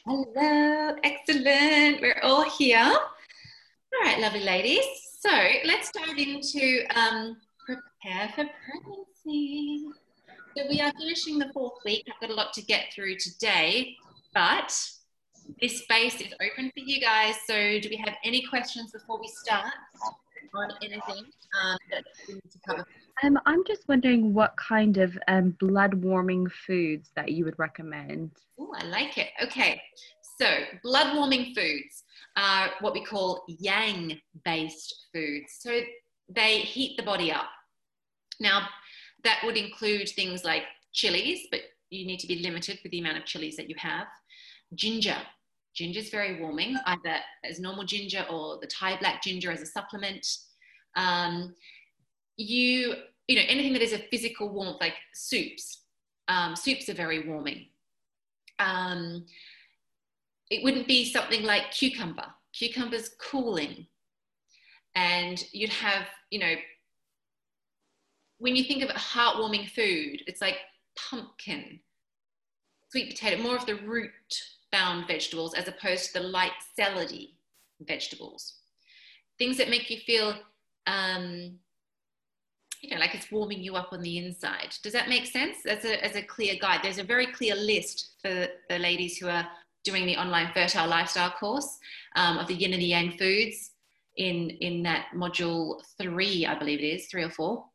Hello, excellent. We're all here. All right, lovely ladies. So let's dive into prepare for pregnancy. So we are finishing the fourth week. I've got a lot to get through today, but this space is open for you guys. So do we have any questions before we start on anything that we need to cover? I'm just wondering what kind of blood warming foods that you would recommend. Oh, I like it. Okay. So, blood warming foods are what we call yang based foods. So, they heat the body up. Now, that would include things like chilies, but you need to be limited with the amount of chilies that you have. Ginger. Ginger is very warming, either as normal ginger or the Thai black ginger as a supplement. Um, you know, anything that is a physical warmth, like soups. Soups are very warming. Um, it wouldn't be something like cucumber. Cucumber's cooling. And you'd have, you know, when you think of a heartwarming food, it's like pumpkin, sweet potato, more of the root bound vegetables as opposed to the light salady vegetables. Things that make you feel, you know, like it's warming you up on the inside. Does that make sense? As a clear guide, there's a very clear list for the ladies who are doing the online fertile lifestyle course of the yin and the yang foods in that module 3, I believe it is 3 or 4.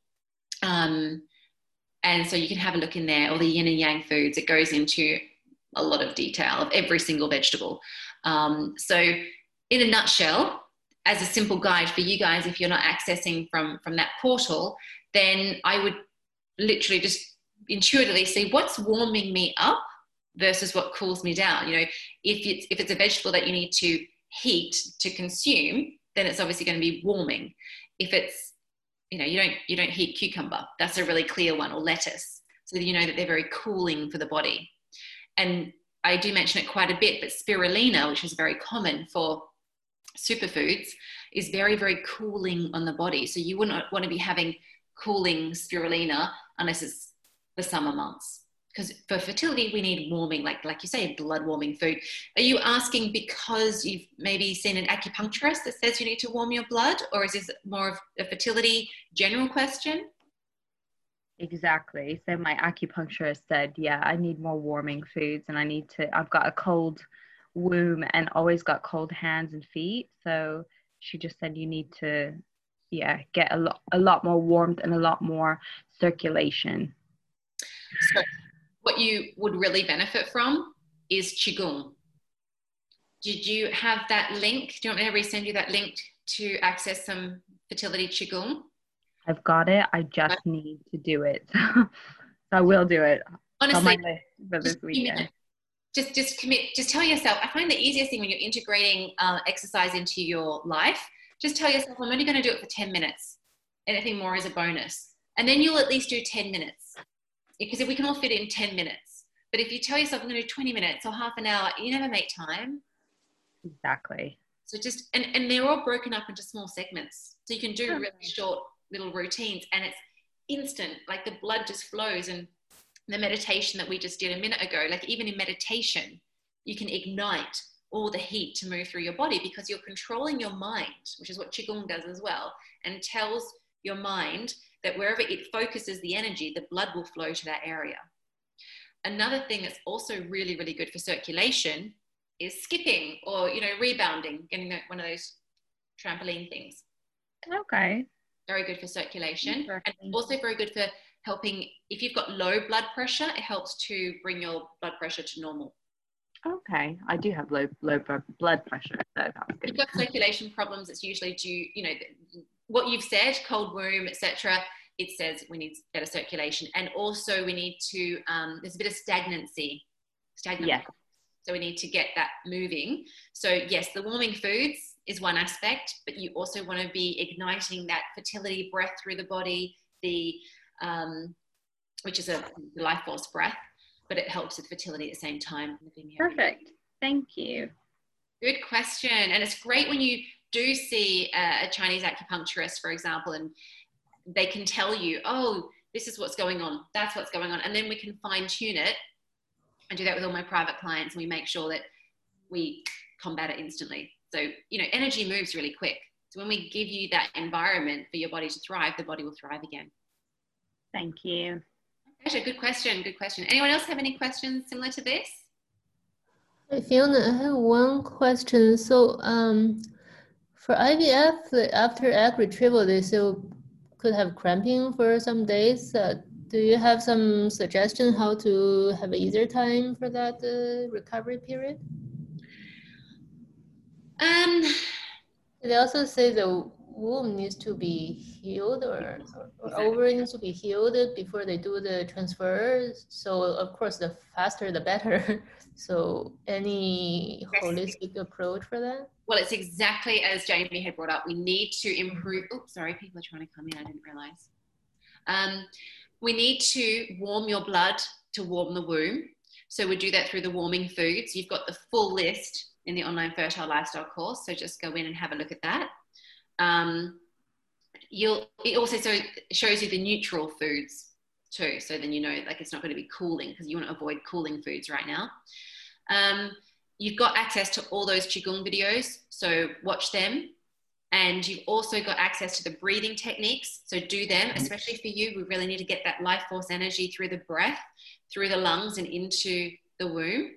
And so you can have a look in there, all the yin and yang foods. It goes into a lot of detail of every single vegetable. So in a nutshell, as a simple guide for you guys, if you're not accessing from that portal, then I would literally just intuitively see what's warming me up versus what cools me down. You know, if it's a vegetable that you need to heat to consume, then it's obviously going to be warming. If it's, you know, you don't heat cucumber, that's a really clear one, or lettuce, so that you know that they're very cooling for the body. And I do mention it quite a bit, but spirulina, which is very common for superfoods, is very, very cooling on the body. So you wouldn't want to be having cooling spirulina unless it's the summer months. Because for fertility, we need warming, like you say, blood warming food. Are you asking because you've maybe seen an acupuncturist that says you need to warm your blood, or is this more of a fertility general question? Exactly. So my acupuncturist said, yeah, I need more warming foods and I've got a cold womb and always got cold hands and feet. So she just said you need to, yeah, get a lot more warmth and a lot more circulation. So what you would really benefit from is Qigong. Did you have that link? Do you want me to resend you that link to access some fertility Qigong? I've got it. I just need to do it. So I will do it. Honestly, on my list for this weekend. Just commit. Just tell yourself. I find the easiest thing when you're integrating exercise into your life, just tell yourself, I'm only going to do it for 10 minutes. Anything more is a bonus. And then you'll at least do 10 minutes. Because if we can all fit in 10 minutes. But if you tell yourself, I'm going to do 20 minutes or half an hour, you never make time. Exactly. So just, and they're all broken up into small segments. So you can do really short little routines and it's instant, like the blood just flows. And the meditation that we just did a minute ago, like even in meditation, you can ignite all the heat to move through your body because you're controlling your mind, which is what Qigong does as well, and tells your mind that wherever it focuses the energy, the blood will flow to that area. Another thing that's also really, really good for circulation is skipping or, you know, rebounding, getting one of those trampoline things. Okay. Very good for circulation and also very good for helping if you've got low blood pressure. It helps to bring your blood pressure to normal. Okay, I do have low blood pressure, so that's good. If you've got circulation problems, it's usually due, you know, what you've said, cold womb, etc. It says we need better circulation, and also we need to. There's a bit of stagnant. Yes. So we need to get that moving. So yes, the warming foods is one aspect, but you also want to be igniting that fertility breath through the body, which is a life force breath, but it helps with fertility at the same time. Perfect. Thank you. Good question. And it's great when you do see a Chinese acupuncturist, for example, and they can tell you, oh, this is what's going on, that's what's going on. And then we can fine tune it. I do that with all my private clients, and we make sure that we combat it instantly. So, energy moves really quick. So when we give you that environment for your body to thrive, the body will thrive again. Thank you. Pleasure. Good question. Good question. Anyone else have any questions similar to this? Hey, Fiona, I have one question. So for IVF, after egg retrieval, they still could have cramping for some days. Do you have some suggestion how to have an easier time for that recovery period? They also say the womb needs to be healed or ovary needs to be healed before they do the transfer. So of course, the faster the better. So any holistic approach for that? Well, it's exactly as Jamie had brought up. We need to improve. Oops, sorry, people are trying to come in. I didn't realize. We need to warm your blood to warm the womb. So we do that through the warming foods. You've got the full list in the online Fertile Lifestyle course. So just go in and have a look at that. It also shows you the neutral foods too. So then like it's not going to be cooling, because you want to avoid cooling foods right now. You've got access to all those Qigong videos, so watch them. And you've also got access to the breathing techniques, so do them, especially for you. We really need to get that life force energy through the breath, through the lungs and into the womb.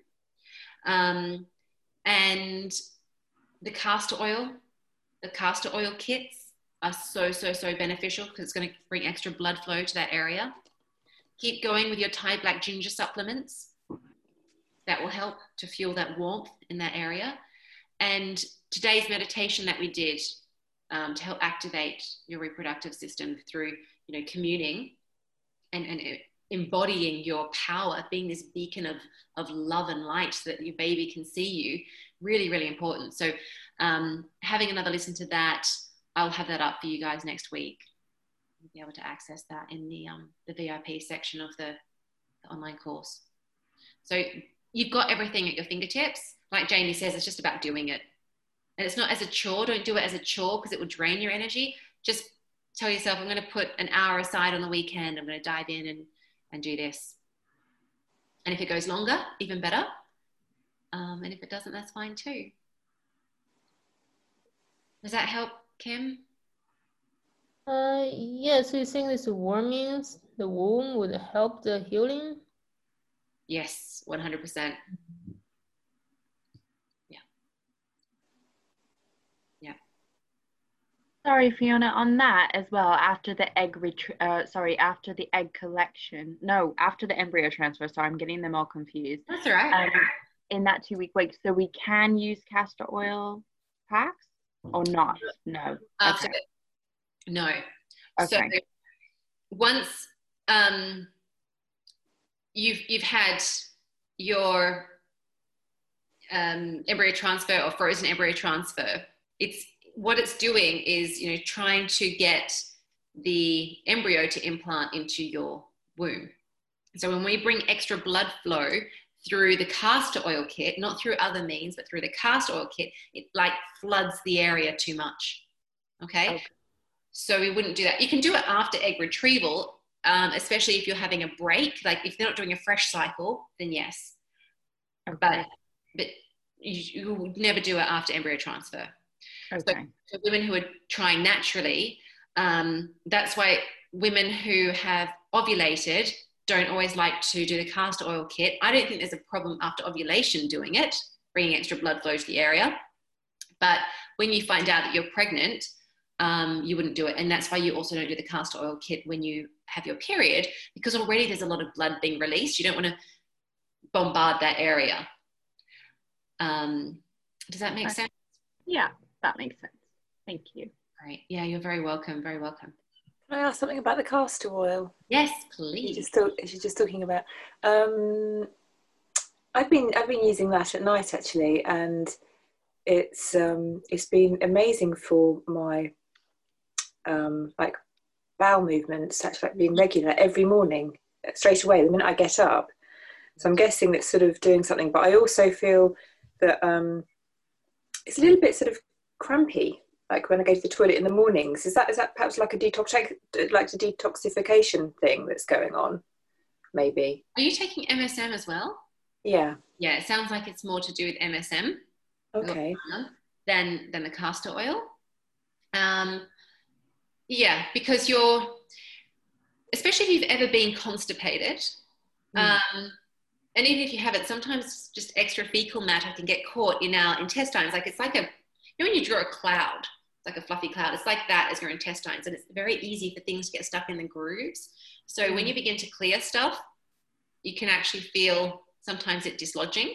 And the castor oil kits are so beneficial, because it's going to bring extra blood flow to that area. Keep going with your Thai black ginger supplements. That will help to fuel that warmth in that area. And today's meditation that we did to help activate your reproductive system through, communing and embodying your power, being this beacon of love and light so that your baby can see you, really, really important. So having another listen to that, I'll have that up for you guys next week. You'll be able to access that in the VIP section of the online course. So you've got everything at your fingertips. Like Jamie says, it's just about doing it. And it's not as a chore. Don't do it as a chore, because it will drain your energy. Just tell yourself, I'm going to put an hour aside on the weekend. I'm going to dive in and do this. And if it goes longer, even better. And if it doesn't, that's fine too. Does that help, Kim? Yeah, so you think this warming the womb would help the healing? Yes, 100%. Yeah. Sorry, Fiona, on that as well, after the egg after the egg collection, no, after the embryo transfer, sorry, I'm getting them all confused. That's all right. In that 2-week wait, so we can use castor oil packs or not? No. After okay. No. Okay. So once you've had your embryo transfer or frozen embryo transfer, what it's doing is trying to get the embryo to implant into your womb. So when we bring extra blood flow through the castor oil kit, not through other means, but through the castor oil kit, it like floods the area too much. Okay. So we wouldn't do that. You can do it after egg retrieval, especially if you're having a break. Like if they're not doing a fresh cycle, then yes. Okay. But you would never do it after embryo transfer. Okay. So women who are trying naturally, that's why women who have ovulated don't always like to do the castor oil kit. I don't think there's a problem after ovulation doing it, bringing extra blood flow to the area. But when you find out that you're pregnant, you wouldn't do it. And that's why you also don't do the castor oil kit when you have your period, because already there's a lot of blood being released. You don't want to bombard that area. Does that make sense? Yeah, that makes sense. Thank you. Great. Yeah, you're very welcome. Very welcome. Can I ask something about the castor oil? Yes, please. She's just talking about. I've been using that at night actually, and it's been amazing for my like bowel movements, actually, like being regular every morning straight away the minute I get up. So I'm guessing that's sort of doing something, but I also feel that it's a little bit sort of crampy, like when I go to the toilet in the mornings. Is that perhaps like a detoxification thing that's going on? Maybe. Are you taking MSM as well? Yeah. Yeah, it sounds like it's more to do with MSM Okay. than the castor oil. Yeah, because especially if you've ever been constipated, and even if you haven't, sometimes just extra fecal matter can get caught in our intestines. Like it's like when you draw a cloud, it's like a fluffy cloud. It's like that as your intestines, and it's very easy for things to get stuck in the grooves. So when you begin to clear stuff, you can actually feel sometimes it dislodging.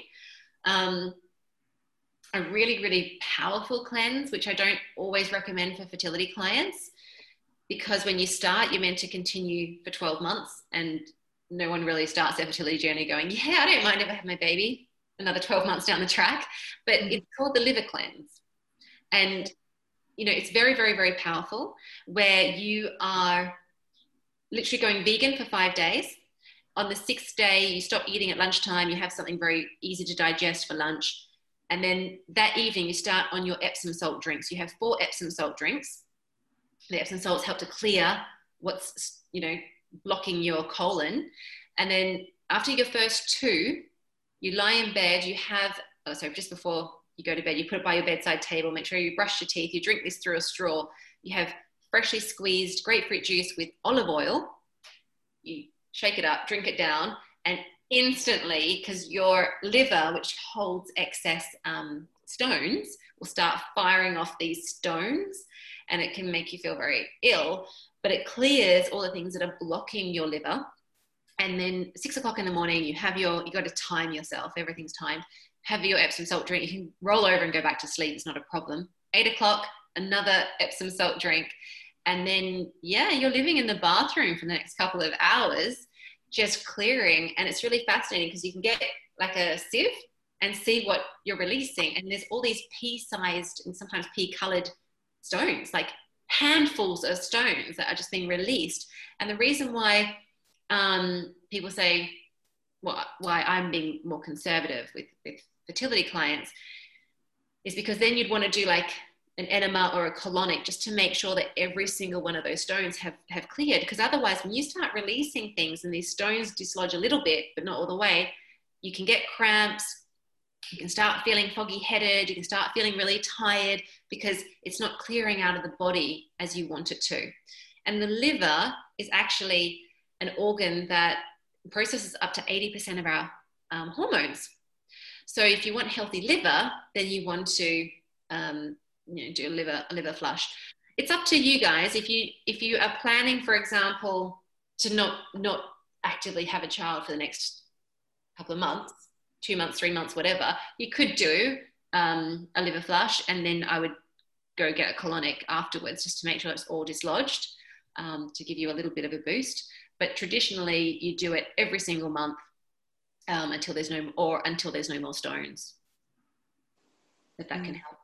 A really, really powerful cleanse, which I don't always recommend for fertility clients, because when you start, you're meant to continue for 12 months, and no one really starts their fertility journey going, yeah, I don't mind if I have my baby another 12 months down the track. But it's called the liver cleanse. And, it's very, very, very powerful, where you are literally going vegan for 5 days. On the 6th day, you stop eating at lunchtime. You have something very easy to digest for lunch. And then that evening, you start on your Epsom salt drinks. You have 4 Epsom salt drinks. The Epsom salts help to clear what's, blocking your colon. And then after your first 2, you lie in bed, just before you go to bed, you put it by your bedside table, make sure you brush your teeth, you drink this through a straw. You have freshly squeezed grapefruit juice with olive oil. You shake it up, drink it down, and instantly, because your liver, which holds excess stones, will start firing off these stones, and it can make you feel very ill, but it clears all the things that are blocking your liver. And then 6 o'clock in the morning, you got to time yourself, everything's timed. Have your Epsom salt drink. You can roll over and go back to sleep, it's not a problem. 8 o'clock, another Epsom salt drink. And then, you're living in the bathroom for the next couple of hours, just clearing. And it's really fascinating because you can get like a sieve and see what you're releasing. And there's all these pea-sized and sometimes pea-colored stones, like handfuls of stones that are just being released. And the reason why people say, why I'm being more conservative with fertility clients, is because then you'd want to do like an enema or a colonic just to make sure that every single one of those stones have cleared. Because otherwise, when you start releasing things and these stones dislodge a little bit, but not all the way, you can get cramps, you can start feeling foggy headed, you can start feeling really tired because it's not clearing out of the body as you want it to. And the liver is actually an organ that processes up to 80% of our hormones. So if you want healthy liver, then you want to do a liver flush. It's up to you guys. If you are planning, for example, to not actively have a child for the next couple of months, 2 months, 3 months, whatever, you could do a liver flush, and then I would go get a colonic afterwards just to make sure it's all dislodged, to give you a little bit of a boost. But traditionally, you do it every single month until there's no more stones. That can help.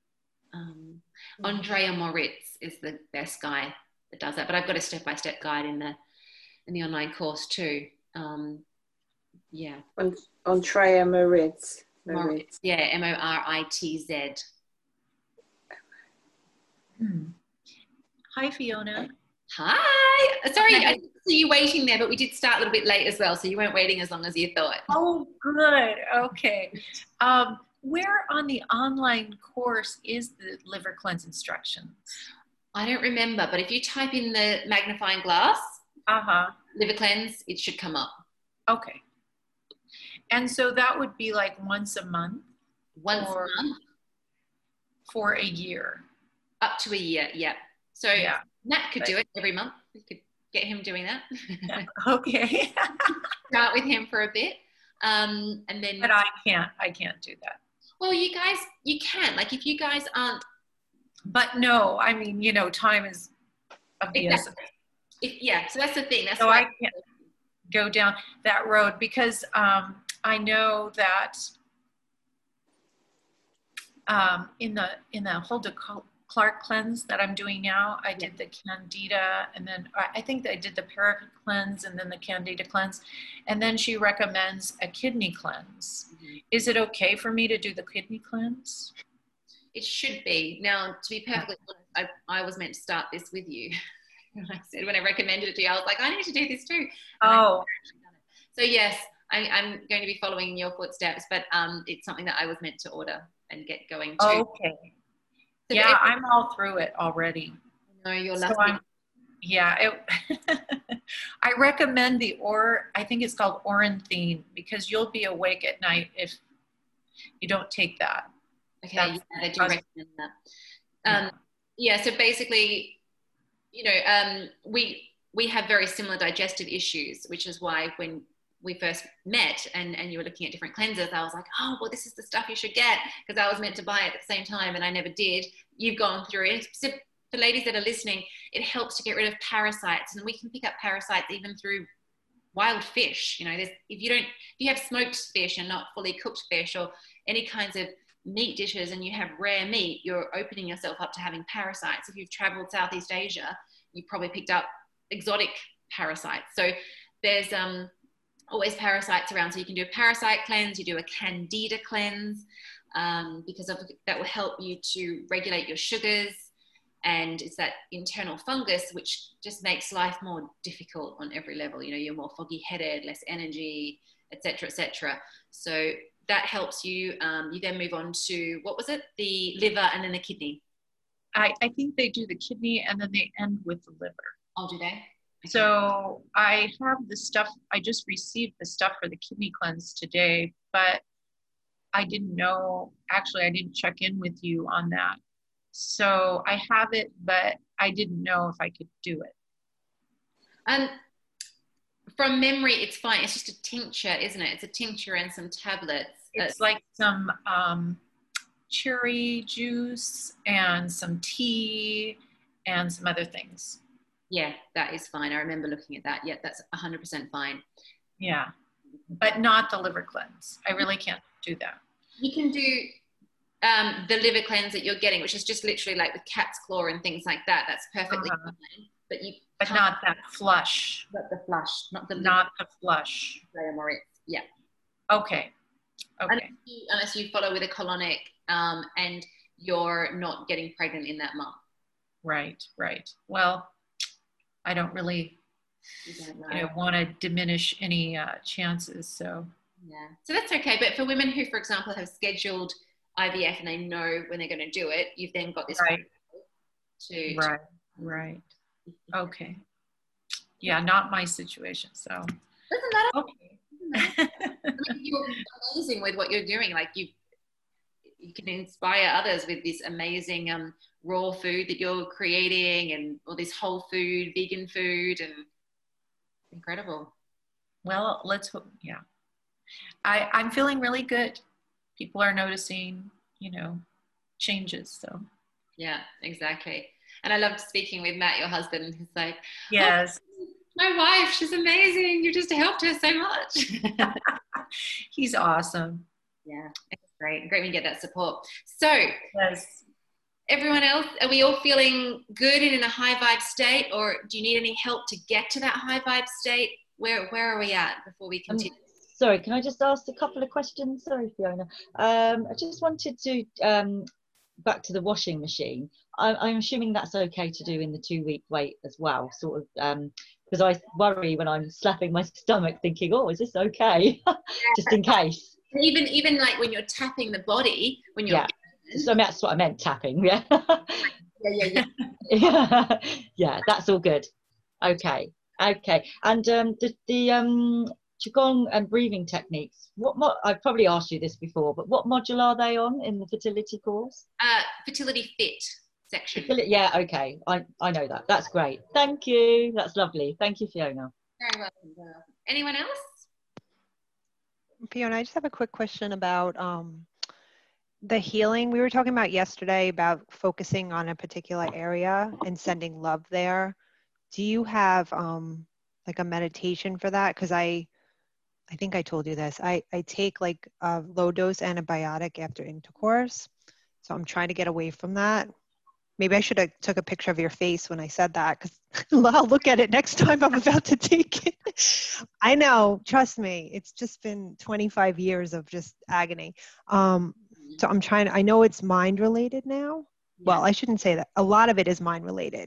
Andrea Moritz is the best guy that does that, but I've got a step-by-step guide in the online course too. Andrea Moritz. Yeah, Moritz. Hi, Fiona. Hi. Sorry, I didn't see you waiting there, but we did start a little bit late as well, so you weren't waiting as long as you thought. Oh, good. Okay. Where on the online course is the liver cleanse instructions? I don't remember, but if you type in the magnifying glass, liver cleanse, it should come up. Okay. And so that would be like once a month? Once a month. For a year? Up to a year, yeah. So Nat could do it every month. We could get him doing that. Okay. Start with him for a bit. And then. But I can't do that. Well, you guys, you can. Like if you guys aren't. But no, I mean, time is of the essence. So that's the thing. That's so why I can't go down that road because I know that in the Hulda Clark cleanse that I'm doing now, I did the Candida, and then I think I did the Paraffin cleanse and then the Candida cleanse, and then she recommends a kidney cleanse. Is it okay for me to do the kidney cleanse? It should be. Now, to be perfectly honest, I was meant to start this with you. When I recommended it to you, I was like, I need to do this too. So yes, I'm going to be following in your footsteps, but it's something that I was meant to order and get going to. Okay. So Yeah, I'm all through it already. No, you're So lucky. I recommend I think it's called Orenthine, because you'll be awake at night if you don't take that. Okay, yeah, I do recommend that. Yeah, so basically, you know, we have very similar digestive issues, which is why when we first met and you were looking at different cleansers, I was like, oh, well, this is the stuff you should get, because I was meant to buy it at the same time and I never did. You've gone through it. So for ladies that are listening, it helps to get rid of parasites, and we can pick up parasites even through wild fish. You know, if you have smoked fish and not fully cooked fish, or any kinds of meat dishes, and you have rare meat, you're opening yourself up to having parasites. If you've traveled Southeast Asia, you probably picked up exotic parasites. So there's always parasites around. So you can do a parasite cleanse, you do a candida cleanse, because that will help you to regulate your sugars. And it's that internal fungus which just makes life more difficult on every level. You know, you're more foggy headed, less energy, etc., etc. So that helps you. You then move on to, what was it? The liver and then the kidney. I think they do the kidney and then they end with the liver. Oh, do they? Okay. So I have the stuff, I just received the stuff for the kidney cleanse today, but I didn't know, actually I didn't check in with you on that. So I have it, but I didn't know if I could do it. From memory, it's fine. It's just a tincture, isn't it? It's a tincture and some tablets. It's like some cherry juice and some tea and some other things. Yeah, that is fine. I remember looking at that. Yeah, that's 100% fine. Yeah, but not the liver cleanse. I really can't do that. You can do the liver cleanse that you're getting, which is just literally like with cat's claw and things like that. That's perfectly fine. But not that flush. Not the flush. Not the flush. Yeah. Okay. Unless you follow with a colonic and you're not getting pregnant in that month. Right. Well, I don't really want to diminish any chances. So. Yeah. So that's okay. But for women who, for example, have scheduled IVF and they know when they're going to do it, you've then got this Right. Okay. Yeah, not my situation. So doesn't matter. Okay. I mean, you're amazing with what you're doing. Like you can inspire others with this amazing raw food that you're creating, and all this whole food, vegan food, and incredible. Well, let's hope. Yeah, I'm feeling really good. People are noticing, changes. So yeah, exactly. And I loved speaking with Matt, your husband. He's like, yes, oh, my wife, she's amazing. You just helped her so much. He's awesome. Yeah, it's great. Great when you get that support. So yes. Everyone else, are we all feeling good and in a high vibe state, or do you need any help to get to that high vibe state? Where are we at before we continue? Sorry, can I just ask a couple of questions? Sorry, Fiona. I just wanted to, back to the washing machine. I'm assuming that's okay to do in the 2-week wait as well, sort of, because I worry when I'm slapping my stomach thinking, oh, is this okay? Just in case. Even like when you're tapping the body, when you're... Yeah, so that's what I meant, tapping, yeah. Yeah. Yeah, that's all good. Okay. And the Qigong and breathing techniques, what I've probably asked you this before, but what module are they on in the fertility course? Fertility Fit section. Yeah, okay. I know that. That's great. Thank you. That's lovely. Thank you, Fiona. Very welcome. Anyone else? Fiona, I just have a quick question about the healing we were talking about yesterday, about focusing on a particular area and sending love there. Do you have like a meditation for that? Because I think I told you this. I take like a low dose antibiotic after intercourse. So I'm trying to get away from that. Maybe I should have took a picture of your face when I said that, because I'll look at it next time I'm about to take it. I know, trust me. It's just been 25 years of just agony. So I'm trying, I know it's mind related now. Yeah. Well, I shouldn't say that. A lot of it is mind related.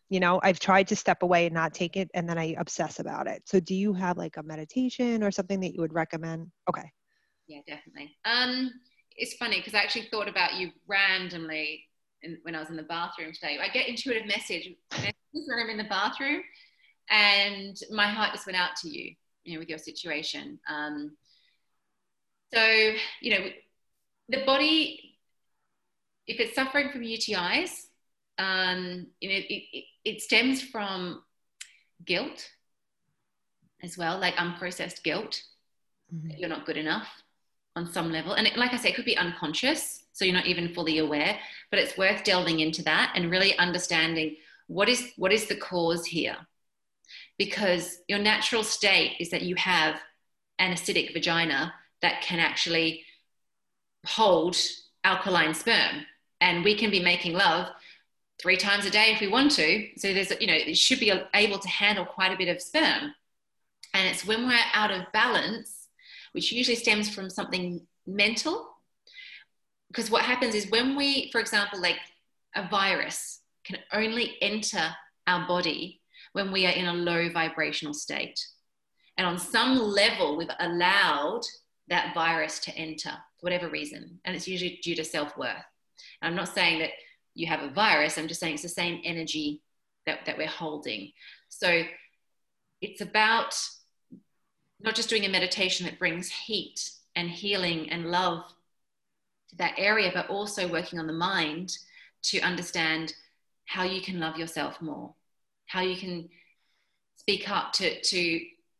you know, I've tried to step away and not take it, and then I obsess about it. So do you have like a meditation or something that you would recommend? Okay. Yeah, definitely. It's funny because I actually thought about you randomly when I was in the bathroom today. I get intuitive messages when I'm in the bathroom, and my heart just went out to you, you know, with your situation. So, you know, the body, if it's suffering from UTIs, you know, it stems from guilt as well, like unprocessed guilt. That you're not good enough on some level. And like I say, it could be unconscious, so you're not even fully aware, but it's worth delving into that and really understanding what is the cause here. Because your natural state is that you have an acidic vagina that can actually hold alkaline sperm, and we can be making love 3 times a day if we want to. So there's, you know, it should be able to handle quite a bit of sperm. And it's when we're out of balance, which usually stems from something mental. Because what happens is when we, for example, like a virus can only enter our body when we are in a low vibrational state. And on some level, we've allowed that virus to enter for whatever reason. And it's usually due to self-worth. And I'm not saying that you have a virus. I'm just saying it's the same energy that we're holding. So it's about not just doing a meditation that brings heat and healing and love to that area, but also working on the mind to understand how you can love yourself more, how you can speak up to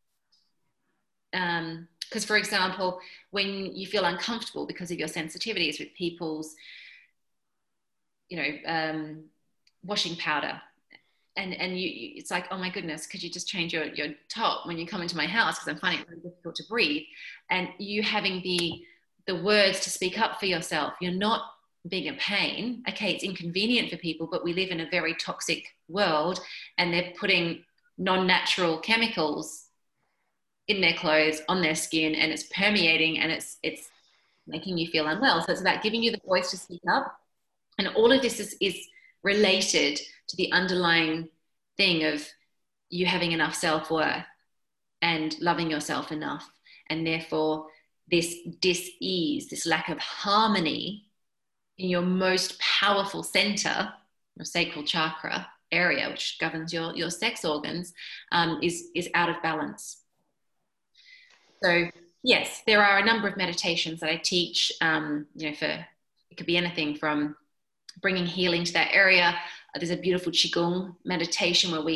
because for example, when you feel uncomfortable because of your sensitivities with people's, you know, washing powder, and you it's like, oh my goodness, could you just change your top when you come into my house, because I'm finding it really difficult to breathe. And you having the words to speak up for yourself, you're not being a pain. Okay, it's inconvenient for people, but we live in a very toxic world, and they're putting non-natural chemicals in their clothes, on their skin, and it's permeating, and it's making you feel unwell. So it's about giving you the voice to speak up. And all of this is related to the underlying thing of you having enough self-worth and loving yourself enough. And therefore this dis-ease, this lack of harmony in your most powerful center, your sacral chakra area, which governs your sex organs, is out of balance. So yes, there are a number of meditations that I teach, you know, it could be anything from bringing healing to that area. There's a beautiful Qigong meditation where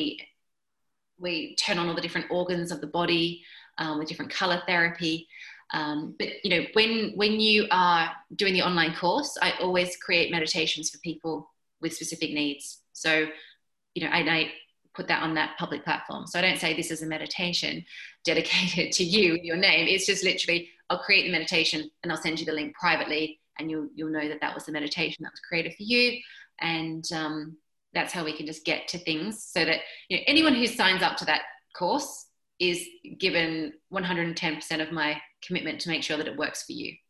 we turn on all the different organs of the body with different color therapy. But you know, when you are doing the online course, I always create meditations for people with specific needs. So, you know, I put that on that public platform. So I don't say this is a meditation dedicated to you, your name. It's just literally, I'll create the meditation and I'll send you the link privately, and you'll know that was the meditation that was created for you. And that's how we can just get to things, so that, you know, anyone who signs up to that course is given 110% of my commitment to make sure that it works for you.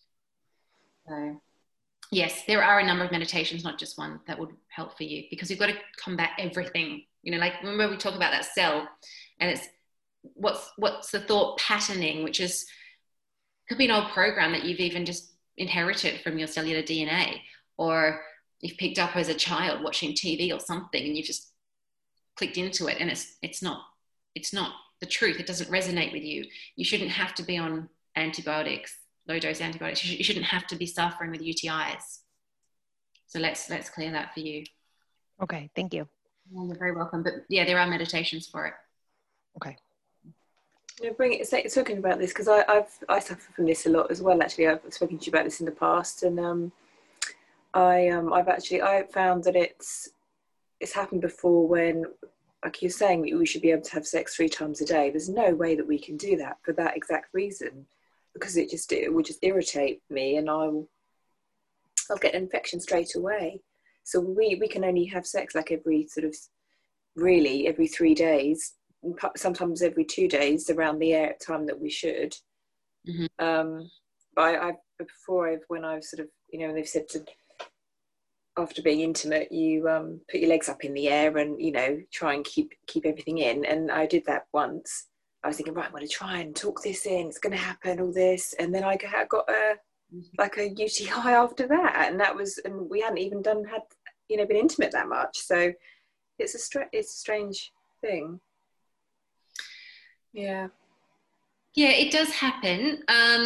So yes, there are a number of meditations, not just one, that would help for you, because we've got to combat everything. You know, like remember we talk about that cell, and it's what's the thought patterning, which is could be an old program that you've even just inherited from your cellular DNA, or you've picked up as a child watching TV or something, and you've just clicked into it, and it's not the truth. It doesn't resonate with you. You shouldn't have to be on antibiotics, low dose antibiotics. You shouldn't have to be suffering with UTIs. So let's clear that for you. Okay, thank you. Yeah, you're very welcome. But yeah, there are meditations for it. Okay. Talking about this, because I suffer from this a lot as well. Actually, I've spoken to you about this in the past, and I found that it's happened before when, like you're saying, we should be able to have sex 3 times a day. There's no way that we can do that for that exact reason, because it would just irritate me, and I'll get an infection straight away. So we can only have sex like every 3 days, sometimes every 2 days, around the time that we should. Mm-hmm. But when I've sort of, you know, they've said to after being intimate, you put your legs up in the air and, you know, try and keep everything in. And I did that once. I was thinking, right, I'm going to try and talk this in. It's going to happen, all this. And then I got a UTI after that. And we hadn't even been intimate that much. So it's a strange thing. Yeah. Yeah, it does happen.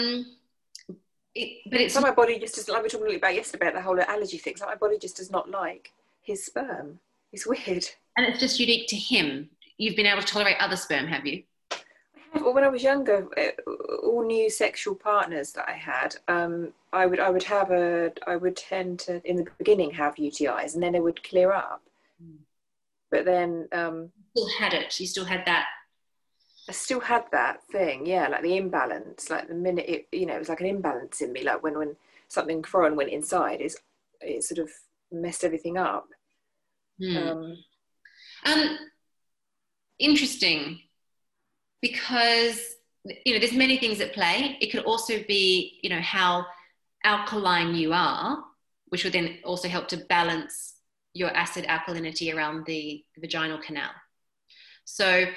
But it's my body just doesn't, like we were talking about yesterday about the whole allergy thing. So my body just does not like his sperm. It's weird. And it's just unique to him. You've been able to tolerate other sperm, have you? Well, when I was younger, all new sexual partners that I had, I would tend to, in the beginning, have UTIs, and then they would clear up. But then, you still had it. You still had that. I still had that thing, yeah, like the imbalance. Like the minute it was like an imbalance in me. Like when something foreign went inside, it sort of messed everything up. Interesting. Because, there's many things at play. It could also be, how alkaline you are, which would then also help to balance your acid alkalinity around the vaginal canal. So,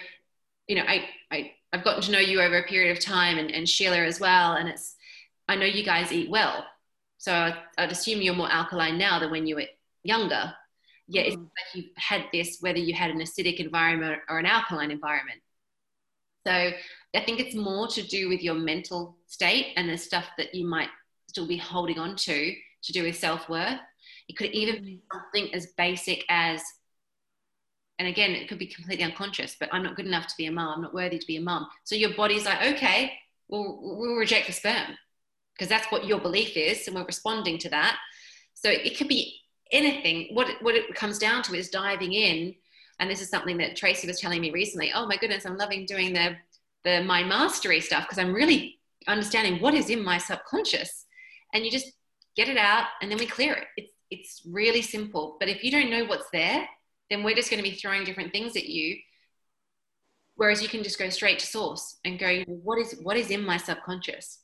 I've gotten to know you over a period of time, and Sheila as well. And I know you guys eat well. So I'd assume you're more alkaline now than when you were younger. Yeah, it's like you've had this, whether you had an acidic environment or an alkaline environment. So I think it's more to do with your mental state and the stuff that you might still be holding on to do with self-worth. It could even be something as basic as, and again, it could be completely unconscious, but I'm not good enough to be a mum. I'm not worthy to be a mum. So your body's like, okay, we'll reject the sperm because that's what your belief is, and we're responding to that. So it could be anything. What it comes down to is diving in. And this is something that Tracy was telling me recently. Oh my goodness, I'm loving doing the mind mastery stuff because I'm really understanding what is in my subconscious. And you just get it out and then we clear it. It's really simple. But if you don't know what's there, then we're just going to be throwing different things at you. Whereas you can just go straight to source and go, what is in my subconscious?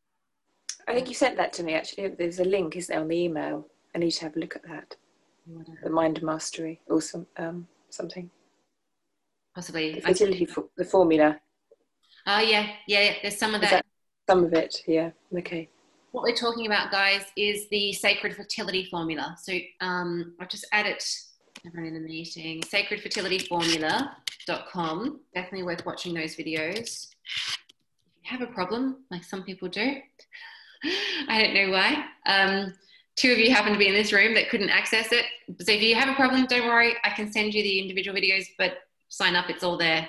I think you sent that to me actually. There's a link, isn't there, on the email? I need to have a look at that. The mind mastery or something. Possibly. The fertility, the formula. Oh, yeah. There's some of that. Some of it, yeah. Okay. What we're talking about, guys, is the sacred fertility formula. So I've just added everyone in the meeting. sacredfertilityformula.com. Definitely worth watching those videos. If you have a problem, like some people do, I don't know why. Two of you happen to be in this room that couldn't access it. So if you have a problem, don't worry. I can send you the individual videos, but sign up. It's all there.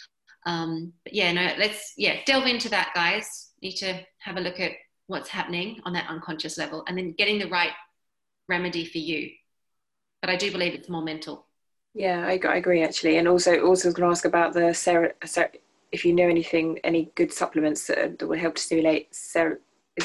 But let's delve into that, guys. Need to have a look at what's happening on that unconscious level and then getting the right remedy for you. But I do believe it's more mental. Yeah, I agree actually. And also I was going to ask about if you know any good supplements that will help to stimulate serotonin?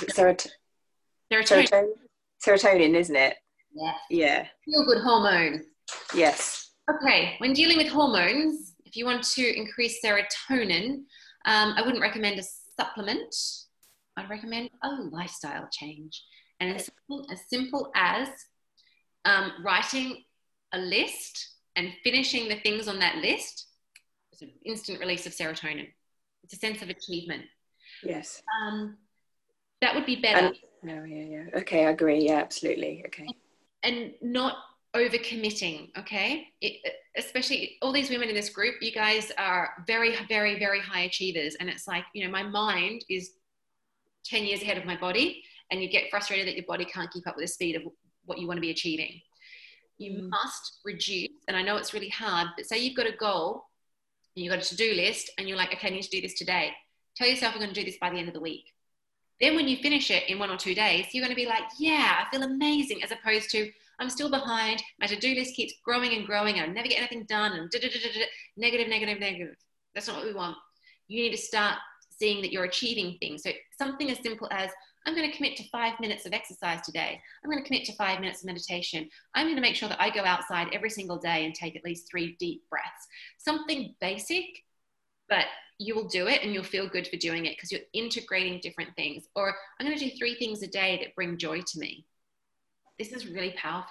Serotonin, isn't it? Yeah. Feel good hormone. Yes. Okay. When dealing with hormones, if you want to increase serotonin, I wouldn't recommend a supplement. I'd recommend a lifestyle change. And it's as simple as writing a list and finishing the things on that list. It's an instant release of serotonin. It's a sense of achievement. Yes. That would be better. Yeah. Okay, I agree. Yeah, absolutely. Okay. And not overcommitting, okay? Especially all these women in this group, you guys are very, very, very high achievers. And it's like, my mind is 10 years ahead of my body, and you get frustrated that your body can't keep up with the speed of what you want to be achieving. You must reduce, and I know it's really hard, but say you've got a goal and you've got a to-do list and you're like, okay, I need to do this today. Tell yourself I'm going to do this by the end of the week. Then when you finish it in 1 or 2 days, you're going to be like, yeah, I feel amazing, as opposed to I'm still behind. My to-do list keeps growing and growing. I never get anything done and negative. That's not what we want. You need to start seeing that you're achieving things. So something as simple as I'm going to commit to 5 minutes of exercise today. I'm going to commit to 5 minutes of meditation. I'm going to make sure that I go outside every single day and take at least 3 deep breaths. Something basic, but you will do it and you'll feel good for doing it because you're integrating different things. Or I'm going to do 3 things a day that bring joy to me. This is really powerful.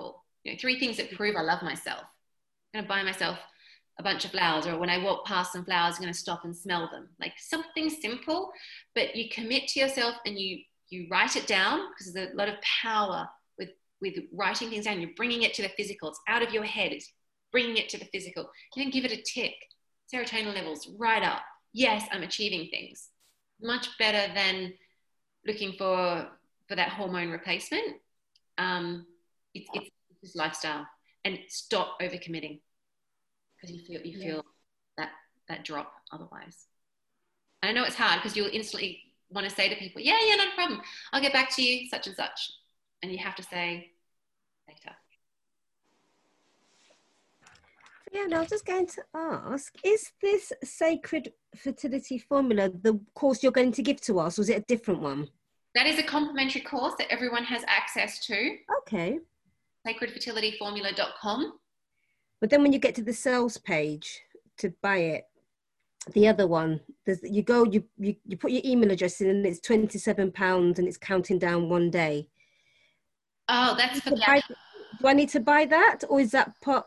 You know, 3 things that prove I love myself. I'm going to buy myself a bunch of flowers, or when I walk past some flowers, I'm going to stop and smell them. Like something simple, but you commit to yourself and you write it down, because there's a lot of power with writing things down. You're bringing it to the physical. It's out of your head. It's bringing it to the physical. You then give it a tick. Serotonin levels right up. Yes, I'm achieving things. Much better than looking for that hormone replacement. It's this lifestyle, and stop overcommitting, because you feel that drop otherwise. And I know it's hard, because you'll instantly want to say to people, yeah, no problem, I'll get back to you, such and such. And you have to say later. Fiona, I was just going to ask, is this Sacred Fertility Formula the course you're going to give to us, or is it a different one? That is a complimentary course that everyone has access to. Okay. sacredfertilityformula.com. But then when you get to the sales page to buy it, the other one, you put your email address in, and it's £27 and it's counting down 1 day. Oh, that's for do I need to buy that, or is that part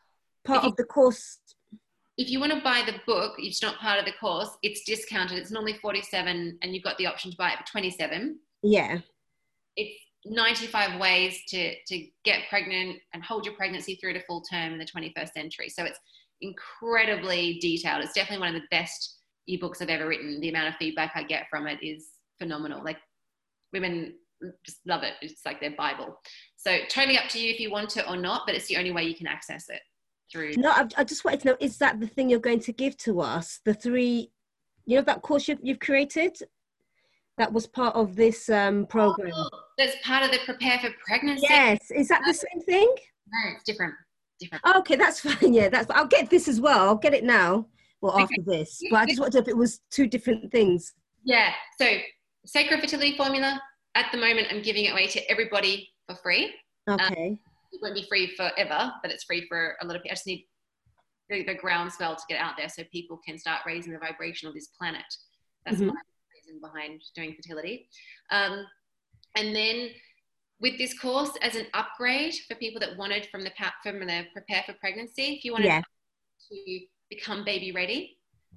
of the course? If you want to buy the book, it's not part of the course. It's discounted. It's normally 47, and you've got the option to buy it for 27. Yeah. It's 95 ways to get pregnant and hold your pregnancy through to full term in the 21st century. So it's incredibly detailed. It's definitely one of the best ebooks I've ever written. The amount of feedback I get from it is phenomenal. Like, women just love it. It's like their Bible. So totally up to you if you want it or not, but it's the only way you can access it through. No, I just wanted to know, is that the thing you're going to give to us? The 3, that course you've created? That was part of this program. Oh, that's part of the Prepare for Pregnancy. Yes. Is that the same thing? No, it's different. Okay, that's fine. Yeah, I'll get this as well. I'll get it now. Well, after this. But I just wanted to know if it was 2 different things. Yeah. So Sacred Fertility Formula, at the moment, I'm giving it away to everybody for free. Okay. It won't be free forever, but it's free for a lot of people. I just need the groundswell to get out there so people can start raising the vibration of this planet. That's my reason behind doing fertility. And then with this course, as an upgrade for people that wanted from the Prepare for Pregnancy, if you wanted to become baby ready,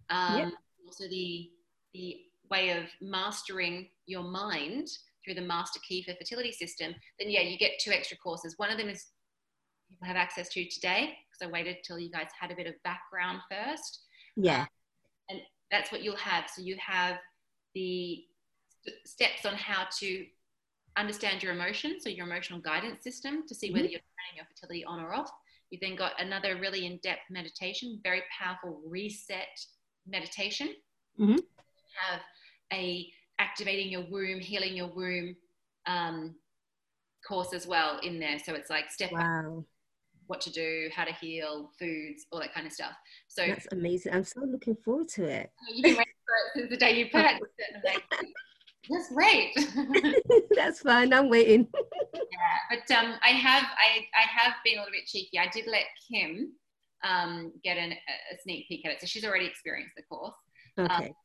also the way of mastering your mind through the Master Key for Fertility System, then you get 2 extra courses. One of them is people have access to today, because I waited till you guys had a bit of background first. Yeah. And that's what you'll have. So you have the steps on how to understand your emotions, so your emotional guidance system, to see whether you're turning your fertility on or off. You've then got another really in-depth meditation, very powerful reset meditation. You have a activating your womb, healing your womb course as well in there. So it's like step by what to do, how to heal, foods, all that kind of stuff. So that's amazing. I'm so looking forward to it. You've been waiting for it since the day you purchased it. And I'm like, that's great. That's fine. I'm waiting. But I have been a little bit cheeky. I did let Kim get a sneak peek at it, so she's already experienced the course. Okay.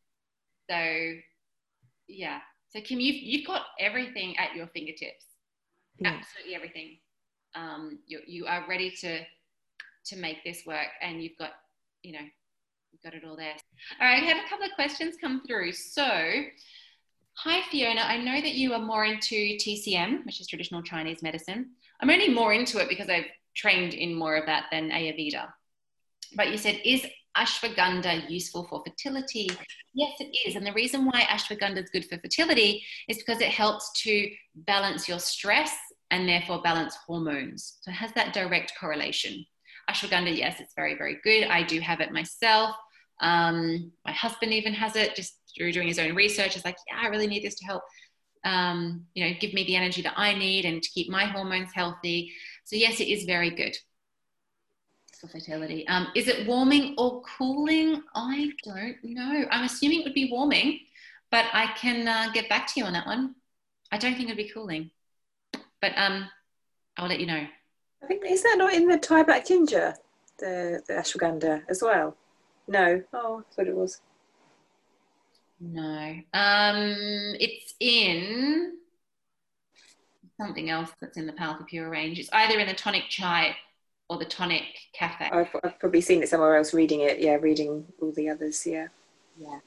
So Kim, you've got everything at your fingertips. Absolutely everything. You are ready to make this work, and you've got it all there. All right, I have a couple of questions come through. So, hi Fiona, I know that you are more into TCM, which is traditional Chinese medicine. I'm only more into it because I've trained in more of that than Ayurveda. But you said, is ashwagandha useful for fertility? Yes, it is. And the reason why ashwagandha is good for fertility is because it helps to balance your stress and therefore balance hormones. So it has that direct correlation. Ashwagandha, yes, it's very, very good. I do have it myself. My husband even has it, just through doing his own research. It's like, I really need this to help, give me the energy that I need and to keep my hormones healthy. So yes, it is very good for fertility. Is it warming or cooling? I don't know. I'm assuming it would be warming, but I can get back to you on that one. I don't think it'd be cooling, but I'll let you know. I think, is that not in the Thai black ginger, the ashwagandha as well? No. Oh, I thought it was. No. It's in something else that's in the Powerful Pure range. It's either in the tonic chai or the tonic cafe. I've probably seen it somewhere else, reading it. Yeah, reading all the others. Yeah. Yeah.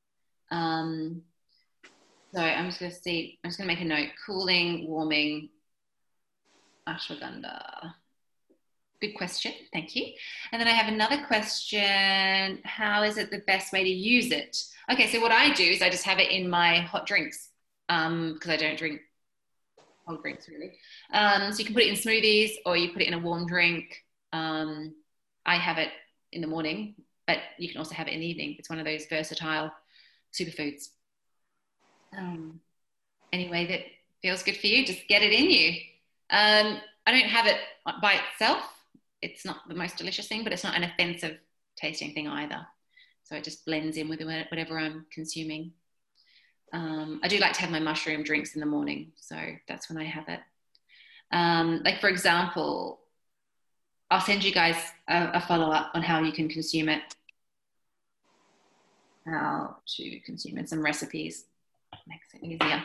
So I'm just going to see, I'm just going to make a note. Cooling, warming, ashwagandha. Good question. Thank you. And then I have another question. How is it the best way to use it? Okay, so what I do is I just have it in my hot drinks because I don't drink cold drinks really. So you can put it in smoothies or you put it in a warm drink. I have it in the morning, but you can also have it in the evening. It's one of those versatile superfoods. Anyway, that feels good for you, just get it in you. I don't have it by itself. It's not the most delicious thing, but it's not an offensive tasting thing either. So it just blends in with whatever I'm consuming. I do like to have my mushroom drinks in the morning, so that's when I have it. Like for example, I'll send you guys a follow-up on how you can consume it. How to consume it, some recipes. Makes it easier.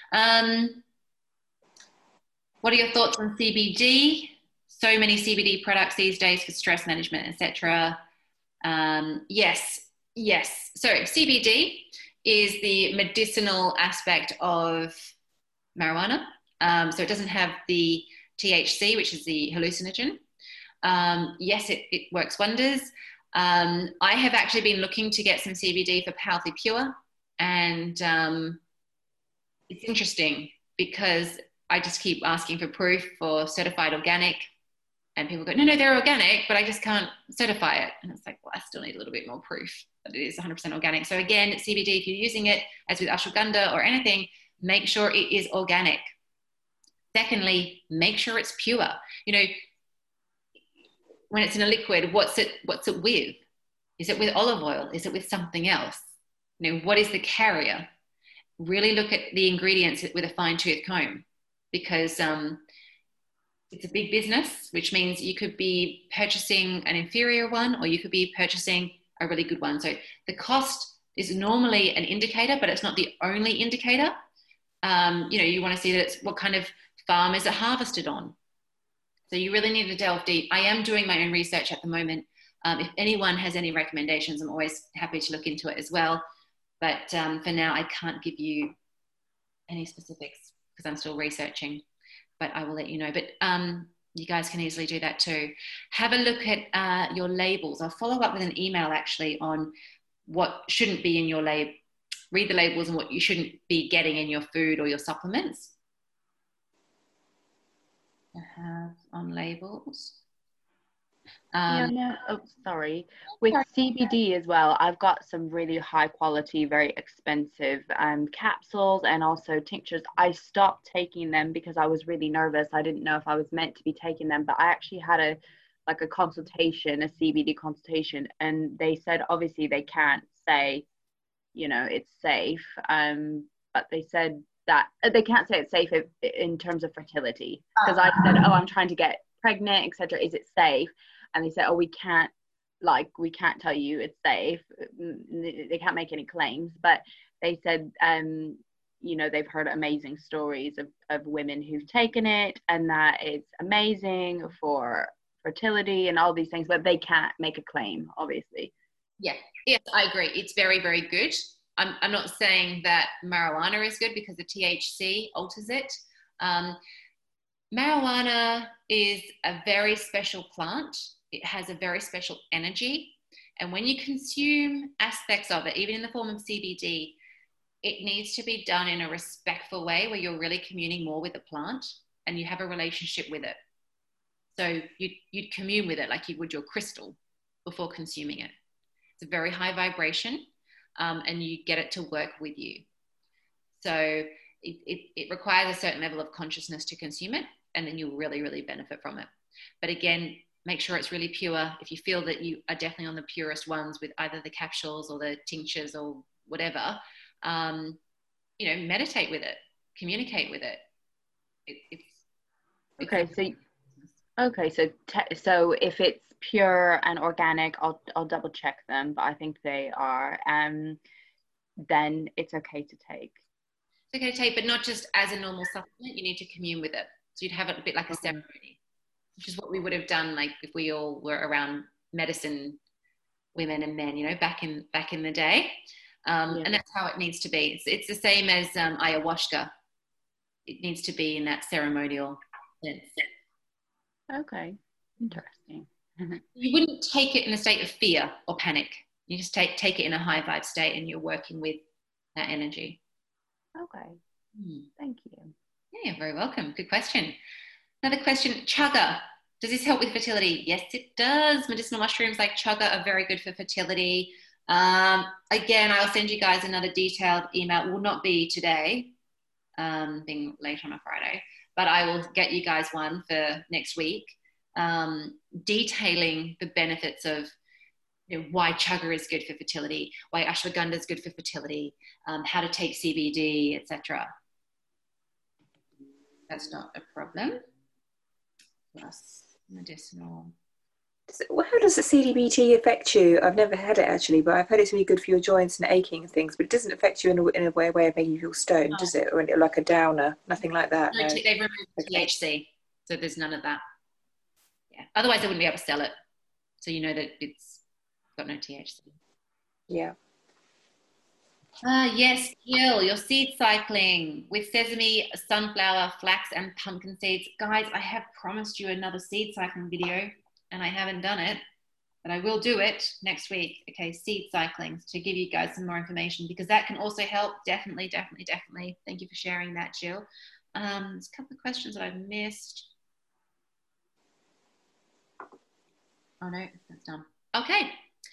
What are your thoughts on CBD? So many CBD products these days for stress management, etc. Yes. So CBD is the medicinal aspect of marijuana. So it doesn't have the THC, which is the hallucinogen. Yes, it works wonders. I have actually been looking to get some CBD for Powerfully Pure, and it's interesting because I just keep asking for proof for certified organic, and people go, no, they're organic, but I just can't certify it. And it's like, well, I still need a little bit more proof that it is 100% organic. So again, CBD, if you're using it, as with ashwagandha or anything, make sure it is organic. Secondly, make sure it's pure. You know, when it's in a liquid, what's it with? Is it with olive oil? Is it with something else? You know, what is the carrier? Really look at the ingredients with a fine-tooth comb, because it's a big business, which means you could be purchasing an inferior one or you could be purchasing a really good one. So the cost is normally an indicator, but it's not the only indicator. You know, you want to see that it's what kind of farm is it harvested on. So you really need to delve deep. I am doing my own research at the moment. If anyone has any recommendations, I'm always happy to look into it as well. But for now, I can't give you any specifics because I'm still researching, but I will let you know. But you guys can easily do that too. Have a look at your labels. I'll follow up with an email actually on what shouldn't be in your label. Read the labels and what you shouldn't be getting in your food or your supplements. I have on labels. Sorry. With CBD as well, I've got some really high quality, very expensive capsules and also tinctures. I stopped taking them because I was really nervous. I didn't know if I was meant to be taking them, but I actually had a consultation, a CBD consultation, and they said obviously they can't say, you know, it's safe, but they said that they can't say it's safe in terms of fertility, because I said, oh, I'm trying to get pregnant, etc. Is it safe? And they said, oh, we can't tell you it's safe. They can't make any claims, but they said, you know, they've heard amazing stories of women who've taken it and that it's amazing for fertility and all these things, but they can't make a claim, obviously. Yeah, yes, I agree. It's very, very good. I'm not saying that marijuana is good because the THC alters it. Marijuana is a very special plant. It has a very special energy. And when you consume aspects of it, even in the form of CBD, it needs to be done in a respectful way where you're really communing more with the plant and you have a relationship with it. So you'd commune with it like you would your crystal before consuming it. It's a very high vibration, and you get it to work with you. So it requires a certain level of consciousness to consume it, and then you'll really, really benefit from it. But again, make sure it's really pure. If you feel that you are definitely on the purest ones with either the capsules or the tinctures or whatever, you know, meditate with it, communicate with it. So if it's pure and organic, I'll double check them, but I think they are. Then it's okay to take. It's okay to take, but not just as a normal supplement. You need to commune with it. So you'd have it a bit like a ceremony, which is what we would have done, like if we all were around medicine, women and men, you know, back in the day. And that's how it needs to be. It's the same as ayahuasca. It needs to be in that ceremonial sense. Okay, interesting. You wouldn't take it in a state of fear or panic. You just take it in a high vibe state, and you're working with that energy. Okay, thank you. Yeah, you're very welcome. Good question. Another question, chaga. Does this help with fertility? Yes, it does. Medicinal mushrooms like chaga are very good for fertility. Again, I'll send you guys another detailed email. It will not be today, being late on a Friday, but I will get you guys one for next week, detailing the benefits of, you know, why chaga is good for fertility, why ashwagandha is good for fertility, how to take CBD, etc. That's not a problem. Plus medicinal. How does the CBD affect you? I've never had it actually, but I've heard it's really good for your joints and aching and things, but it doesn't affect you in a way of making you feel stoned, does it? Or like a downer? Nothing like that? No, they've removed THC, so there's none of that. Yeah. Otherwise, I wouldn't be able to sell it. So you know that it's got no THC. Yeah. Yes, Jill, your seed cycling with sesame, sunflower, flax, and pumpkin seeds. Guys, I have promised you another seed cycling video, and I haven't done it, but I will do it next week. Okay, seed cycling, to give you guys some more information, because that can also help. Definitely. Thank you for sharing that, Jill. There's a couple of questions that I've missed. Oh no, that's done. Okay.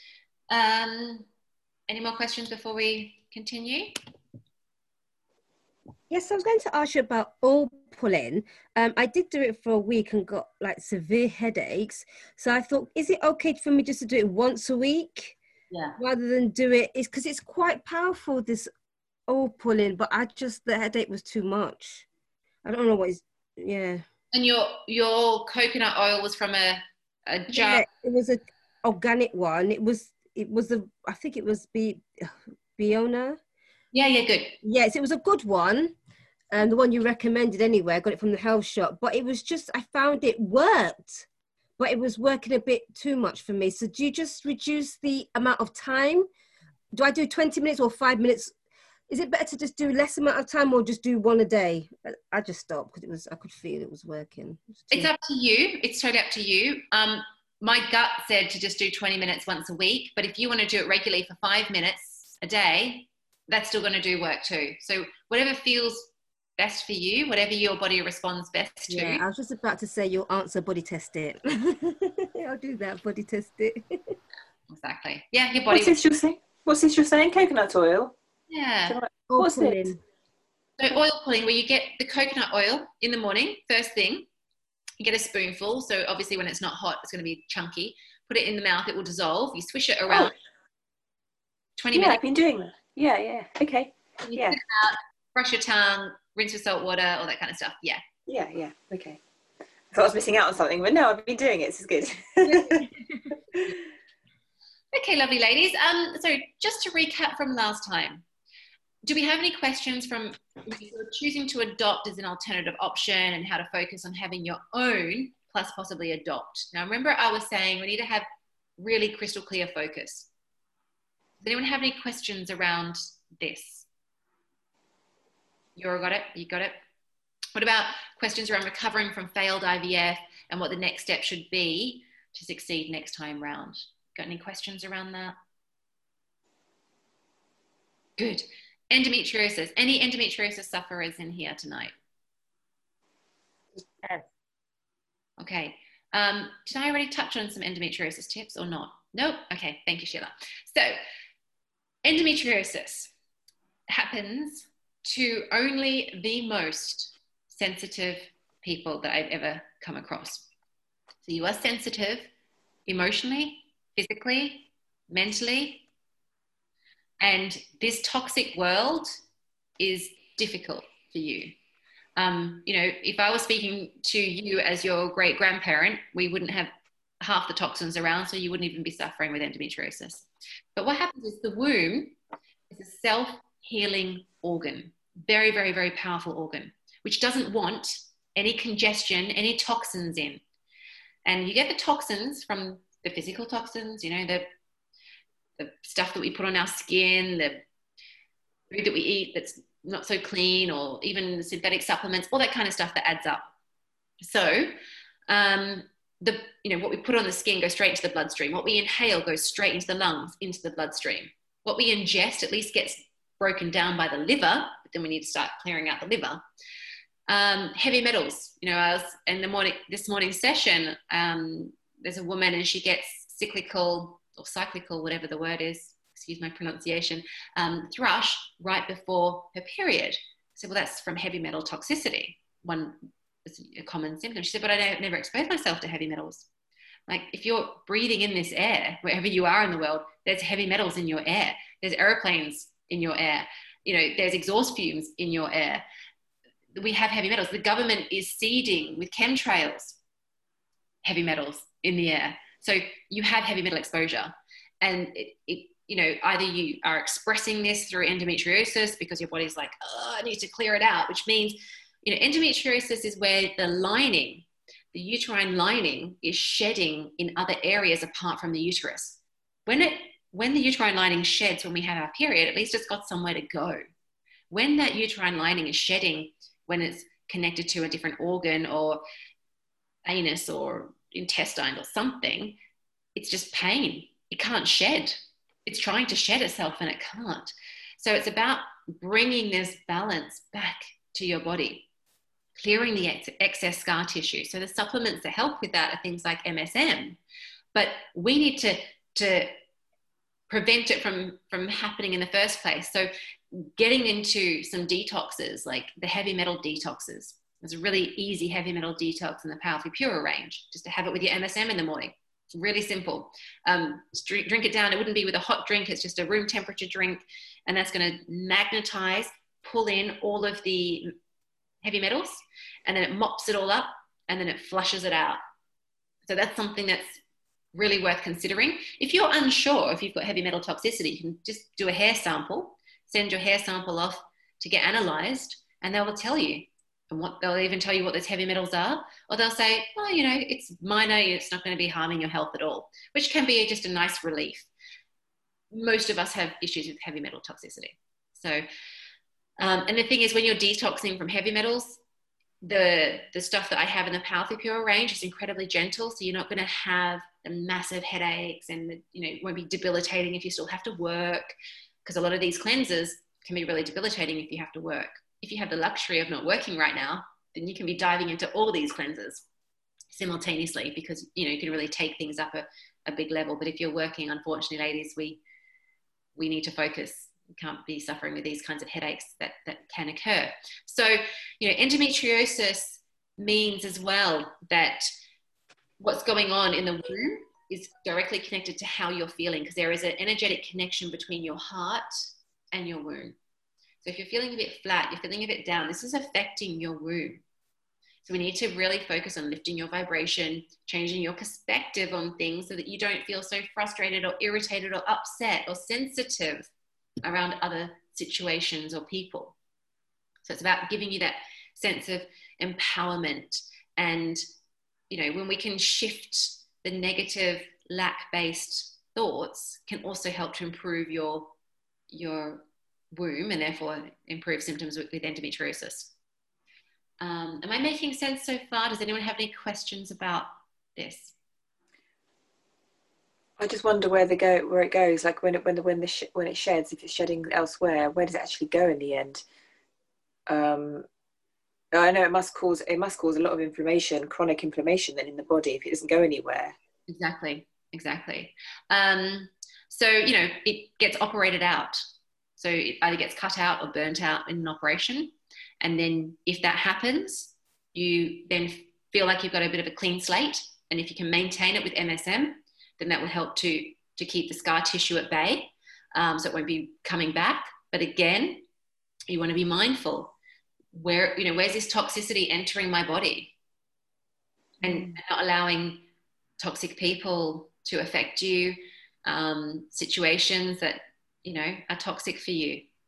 Any more questions before we continue? Yes, I was going to ask you about oil pulling. I did do it for a week and got like severe headaches. So I thought, is it okay for me just to do it once a week? Yeah. Rather than do it, it's because it's quite powerful, this oil pulling, but the headache was too much. I don't know what is, yeah. And your coconut oil was from a jar? Yeah, it was an organic one. It was I think it was Biona. Yeah, good. Yes, it was a good one. The one you recommended anyway. I got it from the health shop. But it was just, I found it worked, but it was working a bit too much for me. So do you just reduce the amount of time? Do I do 20 minutes or 5 minutes? Is it better to just do less amount of time or just do one a day? I just stopped because I could feel it was working. It's up to you. It's totally up to you. My gut said to just do 20 minutes once a week, but if you want to do it regularly for 5 minutes a day, that's still going to do work too. So whatever feels best for you, whatever your body responds best to. Yeah, I was just about to say your answer, body test it. I'll do that, body test it. Exactly. Yeah, your body. What's this you're saying? Coconut oil? Yeah. What's this? So oil pulling, where you get the coconut oil in the morning, first thing. You get a spoonful. So obviously when it's not hot, it's going to be chunky. Put it in the mouth, it will dissolve. You swish it around 20 minutes. Yeah, I've been doing that. Yeah. Okay. You put it out, brush your tongue, rinse with salt water, all that kind of stuff. Yeah. Yeah. Okay. I thought I was missing out on something, but no, I've been doing it. This is good. Okay, lovely ladies. So just to recap from last time, do we have any questions from if you're choosing to adopt as an alternative option and how to focus on having your own plus possibly adopt? Now, remember I was saying we need to have really crystal clear focus. Does anyone have any questions around this? You all got it? You got it? What about questions around recovering from failed IVF and what the next step should be to succeed next time round? Got any questions around that? Good. Endometriosis. Any endometriosis sufferers in here tonight? Yes. Okay. Did I already touch on some endometriosis tips or not? Nope. Okay. Thank you, Sheila. So endometriosis happens to only the most sensitive people that I've ever come across. So you are sensitive emotionally, physically, mentally, and this toxic world is difficult for you. If I was speaking to you as your great grandparent, we wouldn't have half the toxins around, so you wouldn't even be suffering with endometriosis. But what happens is the womb is a self-healing organ. Very, very, very powerful organ, which doesn't want any congestion, any toxins in. And you get the toxins from the physical toxins, you know, the stuff that we put on our skin, the food that we eat that's not so clean, or even synthetic supplements, all that kind of stuff that adds up. So what we put on the skin goes straight into the bloodstream. What we inhale goes straight into the lungs, into the bloodstream. What we ingest at least gets broken down by the liver, but then we need to start clearing out the liver. Heavy metals, you know, I was in this morning's session, there's a woman and she gets cyclical, whatever the word is, excuse my pronunciation, thrush right before her period. So, well, that's from heavy metal toxicity. One is a common symptom. She said, but I never exposed myself to heavy metals. Like, if you're breathing in this air, wherever you are in the world, there's heavy metals in your air. There's airplanes in your air. You know, there's exhaust fumes in your air. We have heavy metals. The government is seeding with chemtrails heavy metals in the air. So you have heavy metal exposure. And you know, either you are expressing this through endometriosis because your body's like, oh, I need to clear it out, which means, you know, endometriosis is where the lining, the uterine lining, is shedding in other areas apart from the uterus. When the uterine lining sheds when we have our period, at least it's got somewhere to go. When that uterine lining is shedding, when it's connected to a different organ or anus or intestine or something, it's just pain. It can't shed. It's trying to shed itself and it can't. So it's about bringing this balance back to your body, clearing the excess scar tissue. So the supplements that help with that are things like MSM, but we need to prevent it from happening in the first place. So getting into some detoxes, like the heavy metal detoxes. There's a really easy heavy metal detox in the Powerfully Pure range, just to have it with your MSM in the morning. It's really simple. Drink it down. It wouldn't be with a hot drink. It's just a room temperature drink. And that's going to magnetize, pull in all of the heavy metals, and then it mops it all up, and then it flushes it out. So that's something that's really worth considering. If you're unsure if you've got heavy metal toxicity, you can just do a hair sample, send your hair sample off to get analyzed, and they will tell you. And they'll even tell you what those heavy metals are, or they'll say, oh, you know, it's minor, it's not going to be harming your health at all, which can be just a nice relief. Most of us have issues with heavy metal toxicity. So, and the thing is, when you're detoxing from heavy metals, the stuff that I have in the Powerfully Pure range is incredibly gentle, so you're not going to have the massive headaches, and it won't be debilitating if you still have to work, because a lot of these cleansers can be really debilitating if you have to work. If you have the luxury of not working right now, then you can be diving into all these cleansers simultaneously, because you can really take things up a big level. But if you're working, unfortunately, ladies, we need to focus. We can't be suffering with these kinds of headaches that can occur. So, endometriosis means as well that what's going on in the womb is directly connected to how you're feeling, because there is an energetic connection between your heart and your womb. So if you're feeling a bit flat, you're feeling a bit down, this is affecting your womb. So we need to really focus on lifting your vibration, changing your perspective on things so that you don't feel so frustrated or irritated or upset or sensitive around other situations or people. So it's about giving you that sense of empowerment. And, when we can shift the negative lack-based thoughts, can also help to improve your womb and therefore improve symptoms with endometriosis. Am I making sense so far? Does anyone have any questions about this? I just wonder where it goes. Like when it sheds, if it's shedding elsewhere, where does it actually go in the end? I know it must cause a lot of inflammation, chronic inflammation, then in the body if it doesn't go anywhere. Exactly. So it gets operated out. So it either gets cut out or burnt out in an operation. And then if that happens, you then feel like you've got a bit of a clean slate. And if you can maintain it with MSM, then that will help to keep the scar tissue at bay, so it won't be coming back. But again, you want to be mindful. Where's this toxicity entering my body? And not allowing toxic people to affect you, situations that, are toxic for you.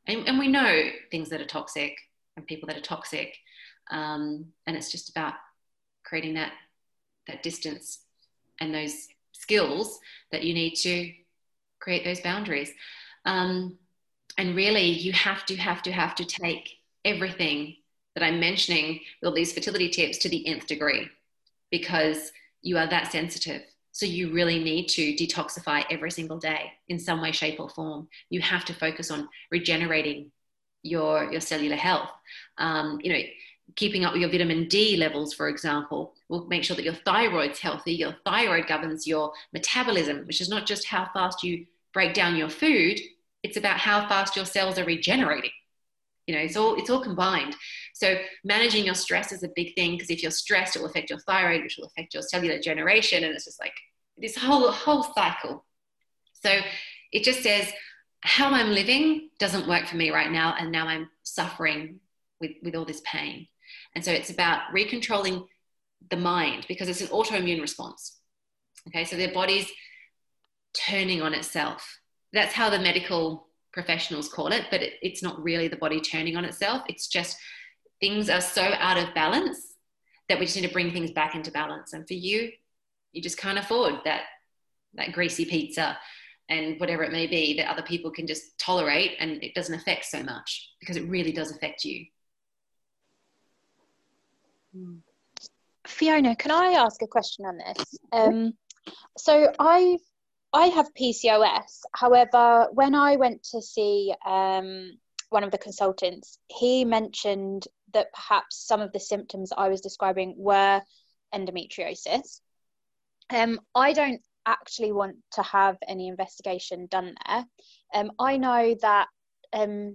And we know things that are toxic and people that are toxic. And it's just about creating that distance and those skills that you need to create those boundaries. And really, you have to take everything that I'm mentioning, all these fertility tips, to the nth degree, because you are that sensitive. So you really need to detoxify every single day in some way, shape, or form. You have to focus on regenerating your cellular health. Keeping up with your vitamin D levels, for example, will make sure that your thyroid's healthy. Your thyroid governs your metabolism, which is not just how fast you break down your food, it's about how fast your cells are regenerating. It's all combined. So managing your stress is a big thing, because if you're stressed, it will affect your thyroid, which will affect your cellular generation. And it's just like this whole cycle. So it just says, how I'm living doesn't work for me right now. And now I'm suffering with all this pain. And so it's about recontrolling the mind, because it's an autoimmune response. Okay, so their body's turning on itself. That's how the medical professionals call it, but it's not really the body turning on itself. It's just things are so out of balance that we just need to bring things back into balance. And for you just can't afford that greasy pizza and whatever it may be that other people can just tolerate, and it doesn't affect so much, because it really does affect you. Fiona, can I ask a question on this? So I have PCOS. However, when I went to see one of the consultants, he mentioned that perhaps some of the symptoms I was describing were endometriosis. I don't actually want to have any investigation done there. I know that, and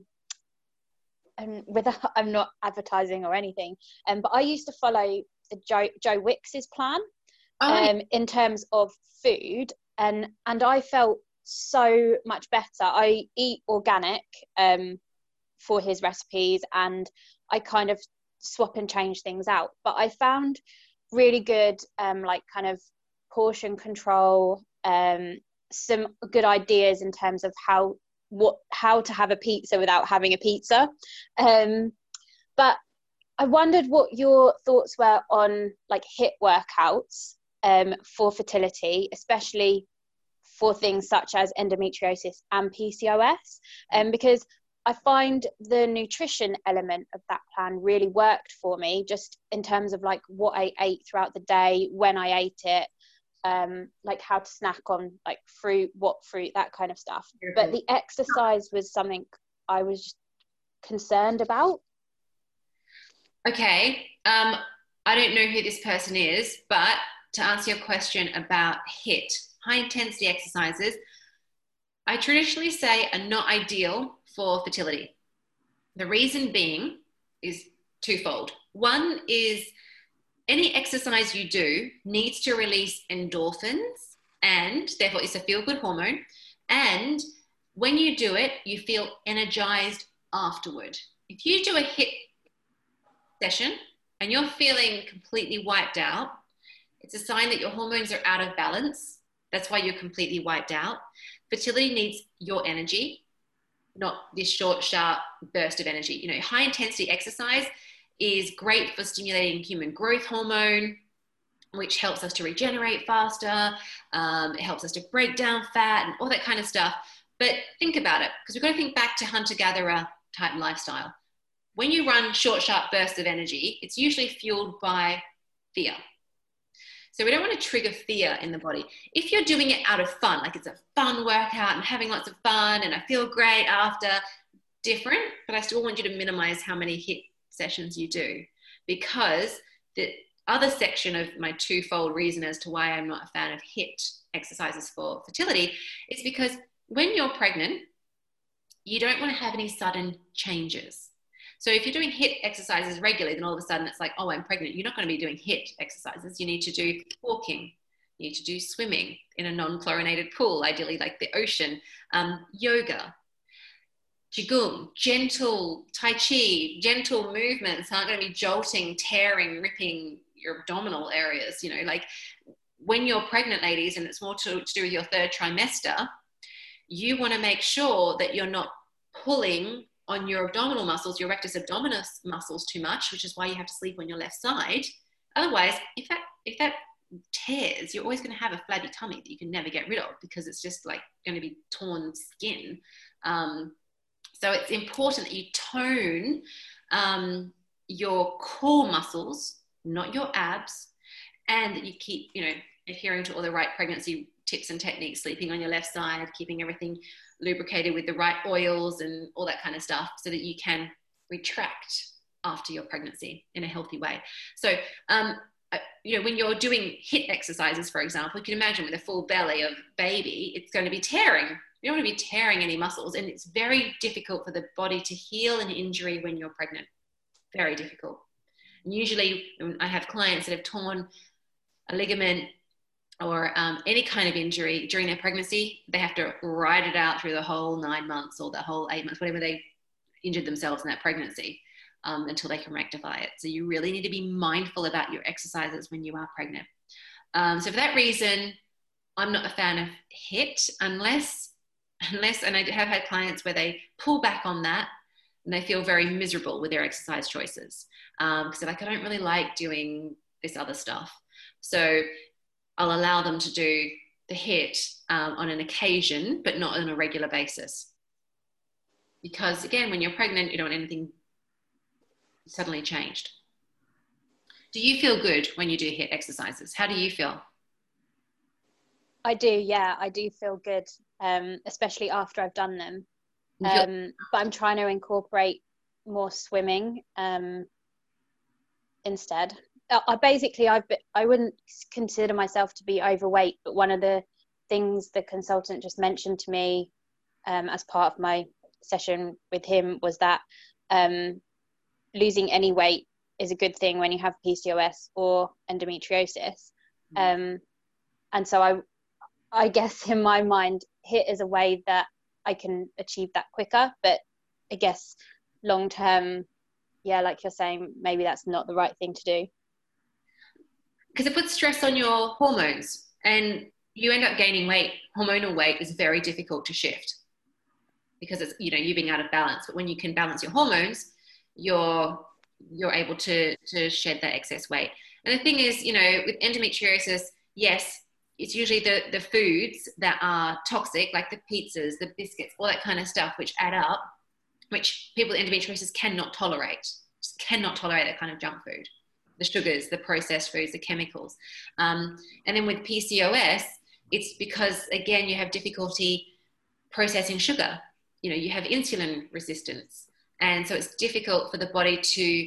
I'm not advertising or anything, but I used to follow the Joe Wicks's plan in terms of food, and I felt so much better. I eat organic for his recipes, and I kind of swap and change things out, but I found really good like kind of portion control, some good ideas in terms of how to have a pizza without having a pizza. But I wondered what your thoughts were on like HIIT workouts for fertility, especially for things such as endometriosis and PCOS, because I find the nutrition element of that plan really worked for me, just in terms of like what I ate throughout the day, when I ate it, like how to snack on like what fruit, that kind of stuff. But the exercise was something I was concerned about. Okay, I don't know who this person is, but to answer your question about HIIT, high intensity exercises, I traditionally say are not ideal for fertility. The reason being is twofold. One is any exercise you do needs to release endorphins, and therefore it's a feel-good hormone. And when you do it, you feel energized afterward. If you do a HIIT session and you're feeling completely wiped out, it's a sign that your hormones are out of balance. That's why you're completely wiped out. Fertility needs your energy, not this short, sharp burst of energy. High intensity exercise is great for stimulating human growth hormone, which helps us to regenerate faster. It helps us to break down fat and all that kind of stuff. But think about it, because we've got to think back to hunter-gatherer type lifestyle. When you run short, sharp bursts of energy, it's usually fueled by fear. So we don't want to trigger fear in the body. If you're doing it out of fun, like it's a fun workout and having lots of fun and I feel great after, different, but I still want you to minimize how many HIIT sessions you do, because the other section of my twofold reason as to why I'm not a fan of HIIT exercises for fertility is because when you're pregnant, you don't want to have any sudden changes. So if you're doing HIIT exercises regularly, then all of a sudden it's like, oh, I'm pregnant. You're not going to be doing HIIT exercises. You need to do walking. You need to do swimming in a non-chlorinated pool, ideally like the ocean, yoga, Qigong, gentle Tai Chi, gentle movements aren't going to be jolting, tearing, ripping your abdominal areas. Like when you're pregnant, ladies, and it's more to do with your third trimester, you want to make sure that you're not pulling on your abdominal muscles, your rectus abdominis muscles too much, which is why you have to sleep on your left side. Otherwise, if that tears, you're always going to have a flabby tummy that you can never get rid of, because it's just like going to be torn skin. So it's important that you tone your core muscles, not your abs, and that you keep, adhering to all the right pregnancy tips and techniques, sleeping on your left side, keeping everything lubricated with the right oils and all that kind of stuff, so that you can retract after your pregnancy in a healthy way. So, when you're doing HIIT exercises, for example, you can imagine with a full belly of baby, it's going to be tearing. You don't want to be tearing any muscles, and it's very difficult for the body to heal an injury when you're pregnant. Very difficult. And usually when I have clients that have torn a ligament or any kind of injury during their pregnancy, they have to ride it out through the whole 9 months or the whole 8 months, whatever they injured themselves in that pregnancy, until they can rectify it. So you really need to be mindful about your exercises when you are pregnant. So for that reason, I'm not a fan of HIIT unless, and I have had clients where they pull back on that and they feel very miserable with their exercise choices. Because they're like, I don't really like doing this other stuff. So I'll allow them to do the HIIT on an occasion, but not on a regular basis. Because again, when you're pregnant, you don't want anything suddenly changed. Do you feel good when you do HIIT exercises? How do you feel? I do, yeah, I do feel good, especially after I've done them. But I'm trying to incorporate more swimming instead. I wouldn't consider myself to be overweight, but one of the things the consultant just mentioned to me as part of my session with him was that losing any weight is a good thing when you have PCOS or endometriosis. And so I guess in my mind, HIIT is a way that I can achieve that quicker, but I guess long term, yeah, like you're saying, maybe that's not the right thing to do. Because it puts stress on your hormones and you end up gaining weight. Hormonal weight is very difficult to shift because it's, you being out of balance. But when you can balance your hormones, you're able to shed that excess weight. And the thing is, with endometriosis, yes, it's usually the foods that are toxic, like the pizzas, the biscuits, all that kind of stuff, which add up, which people with endometriosis cannot tolerate. Just cannot tolerate that kind of junk food. The sugars, the processed foods, the chemicals. And then with PCOS, it's because, again, you have difficulty processing sugar. You have insulin resistance. And so it's difficult for the body to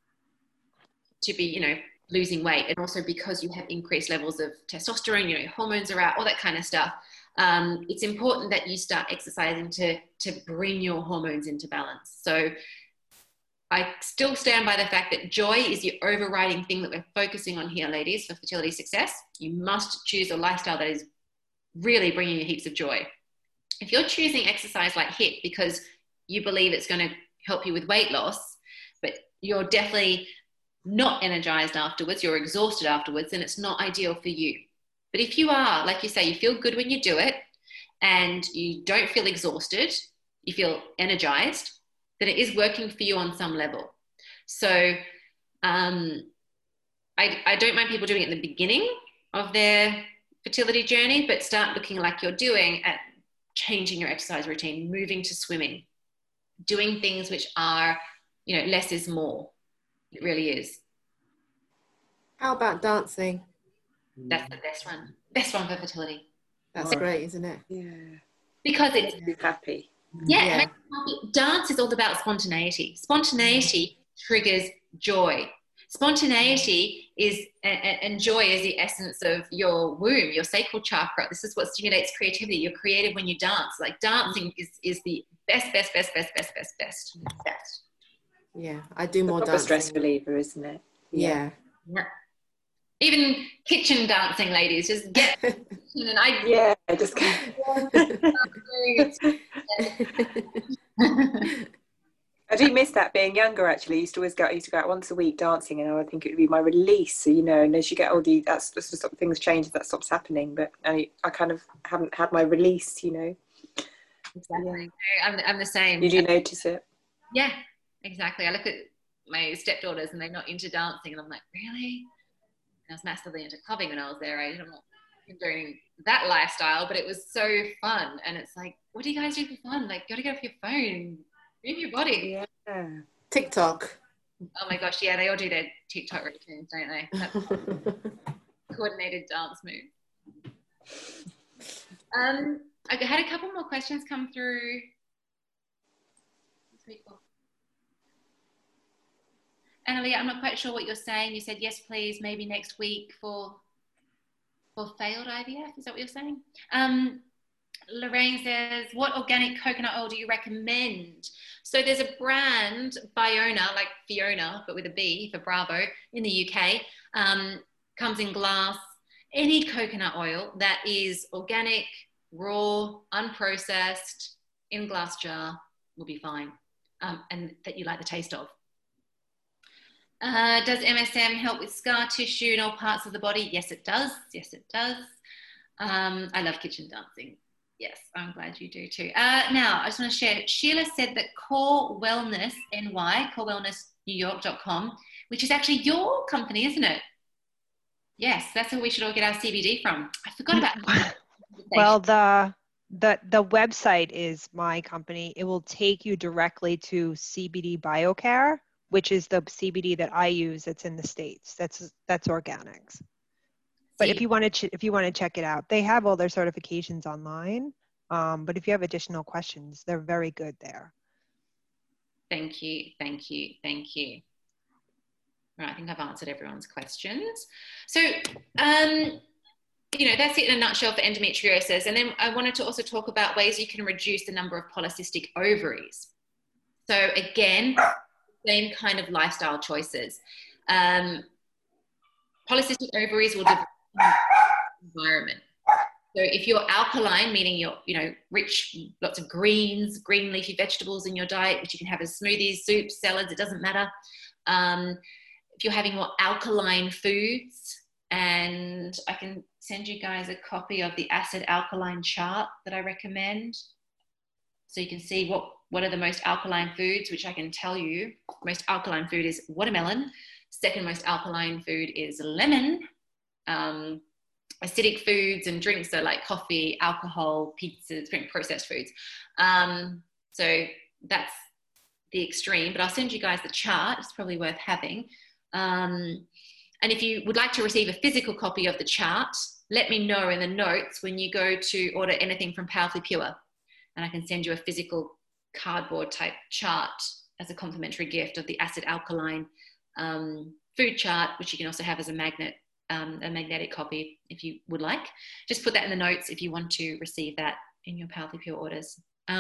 be, losing weight. And also because you have increased levels of testosterone, hormones are out, all that kind of stuff. It's important that you start exercising to bring your hormones into balance. So I still stand by the fact that joy is the overriding thing that we're focusing on here, ladies, for fertility success. You must choose a lifestyle that is really bringing you heaps of joy. If you're choosing exercise like HIIT because you believe it's going to help you with weight loss, but you're definitely not energized afterwards, you're exhausted afterwards, then it's not ideal for you. But if you are, like you say, you feel good when you do it and you don't feel exhausted, you feel energized, then it is working for you on some level. So I don't mind people doing it at the beginning of their fertility journey, but start looking like you're doing at changing your exercise routine, moving to swimming, doing things which are, less is more. It really is. How about dancing? That's the best one. Best one for fertility. That's great, isn't it? Yeah. Because it's happy. Yeah. Dance is all about spontaneity. Spontaneity triggers joy. Spontaneity is, and joy is the essence of your womb, your sacral chakra. This is what stimulates creativity. You're creative when you dance. Like dancing is the best. Yeah, I do more dancing. It's a stress reliever, isn't it? Yeah. Even kitchen dancing, ladies, just get and I just I do miss that being younger. Actually, I used to go out once a week dancing, and I think it would be my release. So, and as you get older, that's sort of things change. That stops happening. But I kind of haven't had my release. Exactly. Yeah. I'm the same. You do notice it? Yeah, exactly. I look at my stepdaughters and they're not into dancing, and I'm like, really? And I was massively into clubbing when I was their age. I'm not doing that lifestyle, but it was so fun. And it's like, what do you guys do for fun? Like, you gotta get off your phone, move your body. Yeah. TikTok. Oh my gosh, yeah, they all do their TikTok routines, don't they? That's coordinated dance move. I had a couple more questions come through. Annalie, I'm not quite sure what you're saying. You said yes, please, maybe next week for failed IVF. Is that what you're saying? Lorraine says, what organic coconut oil do you recommend? So there's a brand, Biona, like Fiona, but with a B for Bravo, in the UK. Comes in glass. Any coconut oil that is organic, raw, unprocessed, in glass jar will be fine, and that you like the taste of. Does MSM help with scar tissue in all parts of the body? Yes, it does. Yes, it does. I love kitchen dancing. Yes, I'm glad you do too. Now, I just want to share, Sheila said that Core Wellness NY, corewellnessnewyork.com, which is actually your company, isn't it? Yes, that's where we should all get our CBD from. I forgot about that. Well, the website is my company. It will take you directly to CBD BioCare, which is the CBD that I use. That's in the States. That's organics. But if you want to check it out, they have all their certifications online. But if you have additional questions, they're very good there. Thank you, thank you, thank you. Right, I think I've answered everyone's questions. So, you know, that's it in a nutshell for endometriosis. And then I wanted to also talk about ways you can reduce the number of polycystic ovaries. So again, same kind of lifestyle choices. Polycystic ovaries will develop in the environment. So if you're alkaline, meaning you're, you know, rich, lots of greens, green leafy vegetables in your diet, which you can have as smoothies, soups, salads, it doesn't matter. If you're having more alkaline foods, and I can send you guys a copy of the acid alkaline chart that I recommend. So you can see what are the most alkaline foods, which I can tell you. Most alkaline food is watermelon. Second most alkaline food is lemon. Acidic foods and drinks are like coffee, alcohol, pizzas, processed foods. So that's the extreme, but I'll send you guys the chart. It's probably worth having. And if you would like to receive a physical copy of the chart, let me know in the notes when you go to order anything from Powerfully Pure. And I can send you a physical cardboard type chart as a complimentary gift of the acid alkaline food chart, which you can also have as a magnetic copy if you would like. Just put that in the notes if you want to receive that in your Powerfully Pure orders.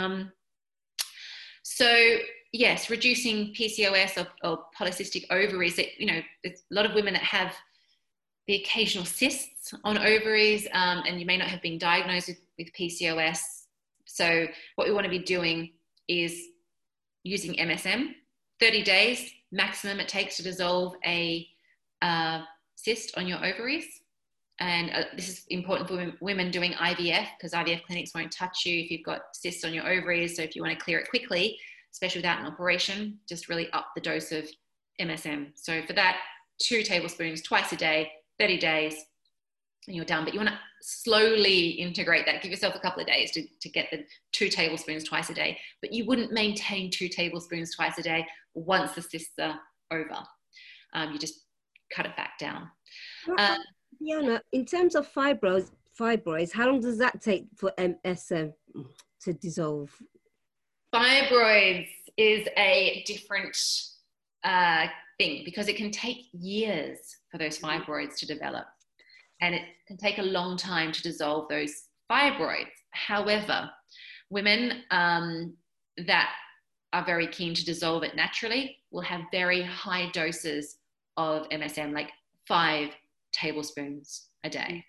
So yes, reducing PCOS or polycystic ovaries, you know, there's a lot of women that have the occasional cysts on ovaries, and you may not have been diagnosed with PCOS. So what we want to be doing is using MSM. 30 days maximum it takes to dissolve a cyst on your ovaries. And this is important for women doing IVF, because IVF clinics won't touch you if you've got cysts on your ovaries. So if you want to clear it quickly, especially without an operation, just really up the dose of MSM. So for that, 2 tablespoons twice a day, 30 days, and you're done. But you want to slowly integrate that. Give yourself a couple of days to get the 2 tablespoons twice a day. But you wouldn't maintain 2 tablespoons twice a day once the cysts are over. You just cut it back down. Fiona, in terms of fibroids, how long does that take for MSM to dissolve? Fibroids is a different thing, because it can take years for those fibroids to develop, and it can take a long time to dissolve those fibroids. However, women that are very keen to dissolve it naturally will have very high doses of MSM, like 5 tablespoons a day,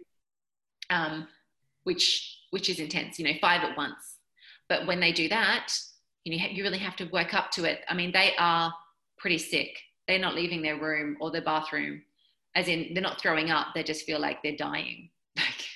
which is intense, you know, 5 at once. But when they do that, you know, you really have to work up to it. I mean, they are pretty sick. They're not leaving their room or their bathroom, as in they're not throwing up. They just feel like they're dying. Like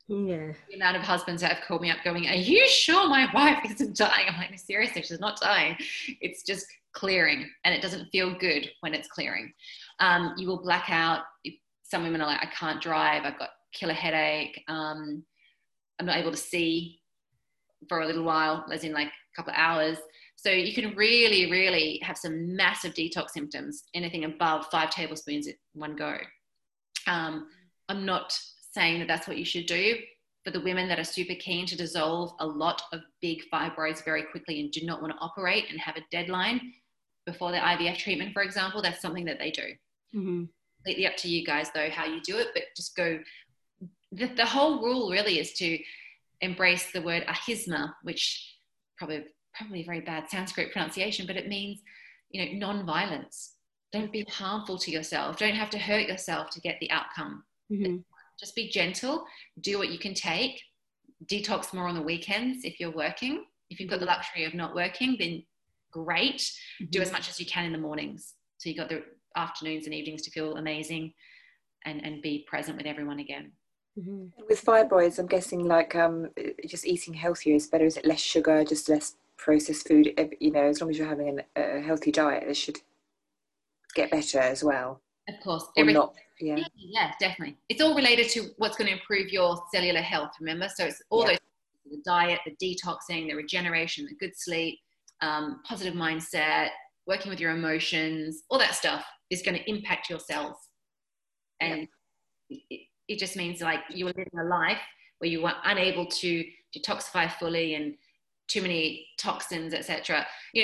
Yeah. The amount of husbands that have called me up going, are you sure my wife isn't dying? I'm like, no, seriously, she's not dying. It's just clearing, and it doesn't feel good when it's clearing. You will black out. Some women are like, I can't drive. I've got killer headache. I'm not able to see for a little while, as in like a couple of hours. So you can really, really have some massive detox symptoms, anything above 5 tablespoons in one go. I'm not saying that that's what you should do. For the women that are super keen to dissolve a lot of big fibroids very quickly and do not want to operate and have a deadline before their IVF treatment, for example, that's something that they do. Mm-hmm. Completely up to you guys, though, how you do it, but just go. The whole rule really is to embrace the word ahisma, which probably a very bad Sanskrit pronunciation, but it means, non-violence. Don't be harmful to yourself. Don't have to hurt yourself to get the outcome. Mm-hmm. Just be gentle, do what you can take, detox more on the weekends if you're working. If you've got the luxury of not working, then great. Mm-hmm. Do as much as you can in the mornings. So you've got the afternoons and evenings to feel amazing and be present with everyone again. Mm-hmm. With fibroids, I'm guessing like just eating healthier is better. Is it less sugar, just less processed food? As long as you're having a healthy diet, it should get better as well. Of course. Yeah, definitely. It's all related to what's going to improve your cellular health, remember? So it's all those, the diet, the detoxing, the regeneration, the good sleep, positive mindset, working with your emotions, all that stuff is going to impact your cells. And it just means like you're living a life where you are unable to detoxify fully and too many toxins, etc.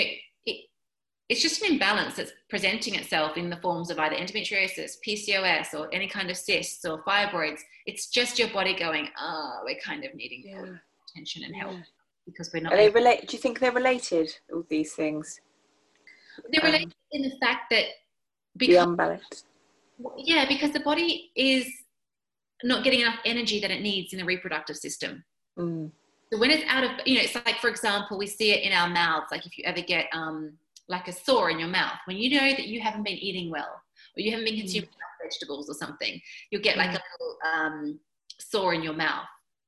It's just an imbalance that's presenting itself in the forms of either endometriosis, PCOS, or any kind of cysts or fibroids. It's just your body going, we're kind of needing attention and help because we're not. Are they related? Do you think they're related, all these things? They're related in the fact that the unbalance. Yeah, because the body is not getting enough energy that it needs in the reproductive system. Mm. So when it's out of, it's like, for example, we see it in our mouths. Like if you ever get like a sore in your mouth, when you know that you haven't been eating well or you haven't been consuming enough vegetables or something, you'll get like a little sore in your mouth.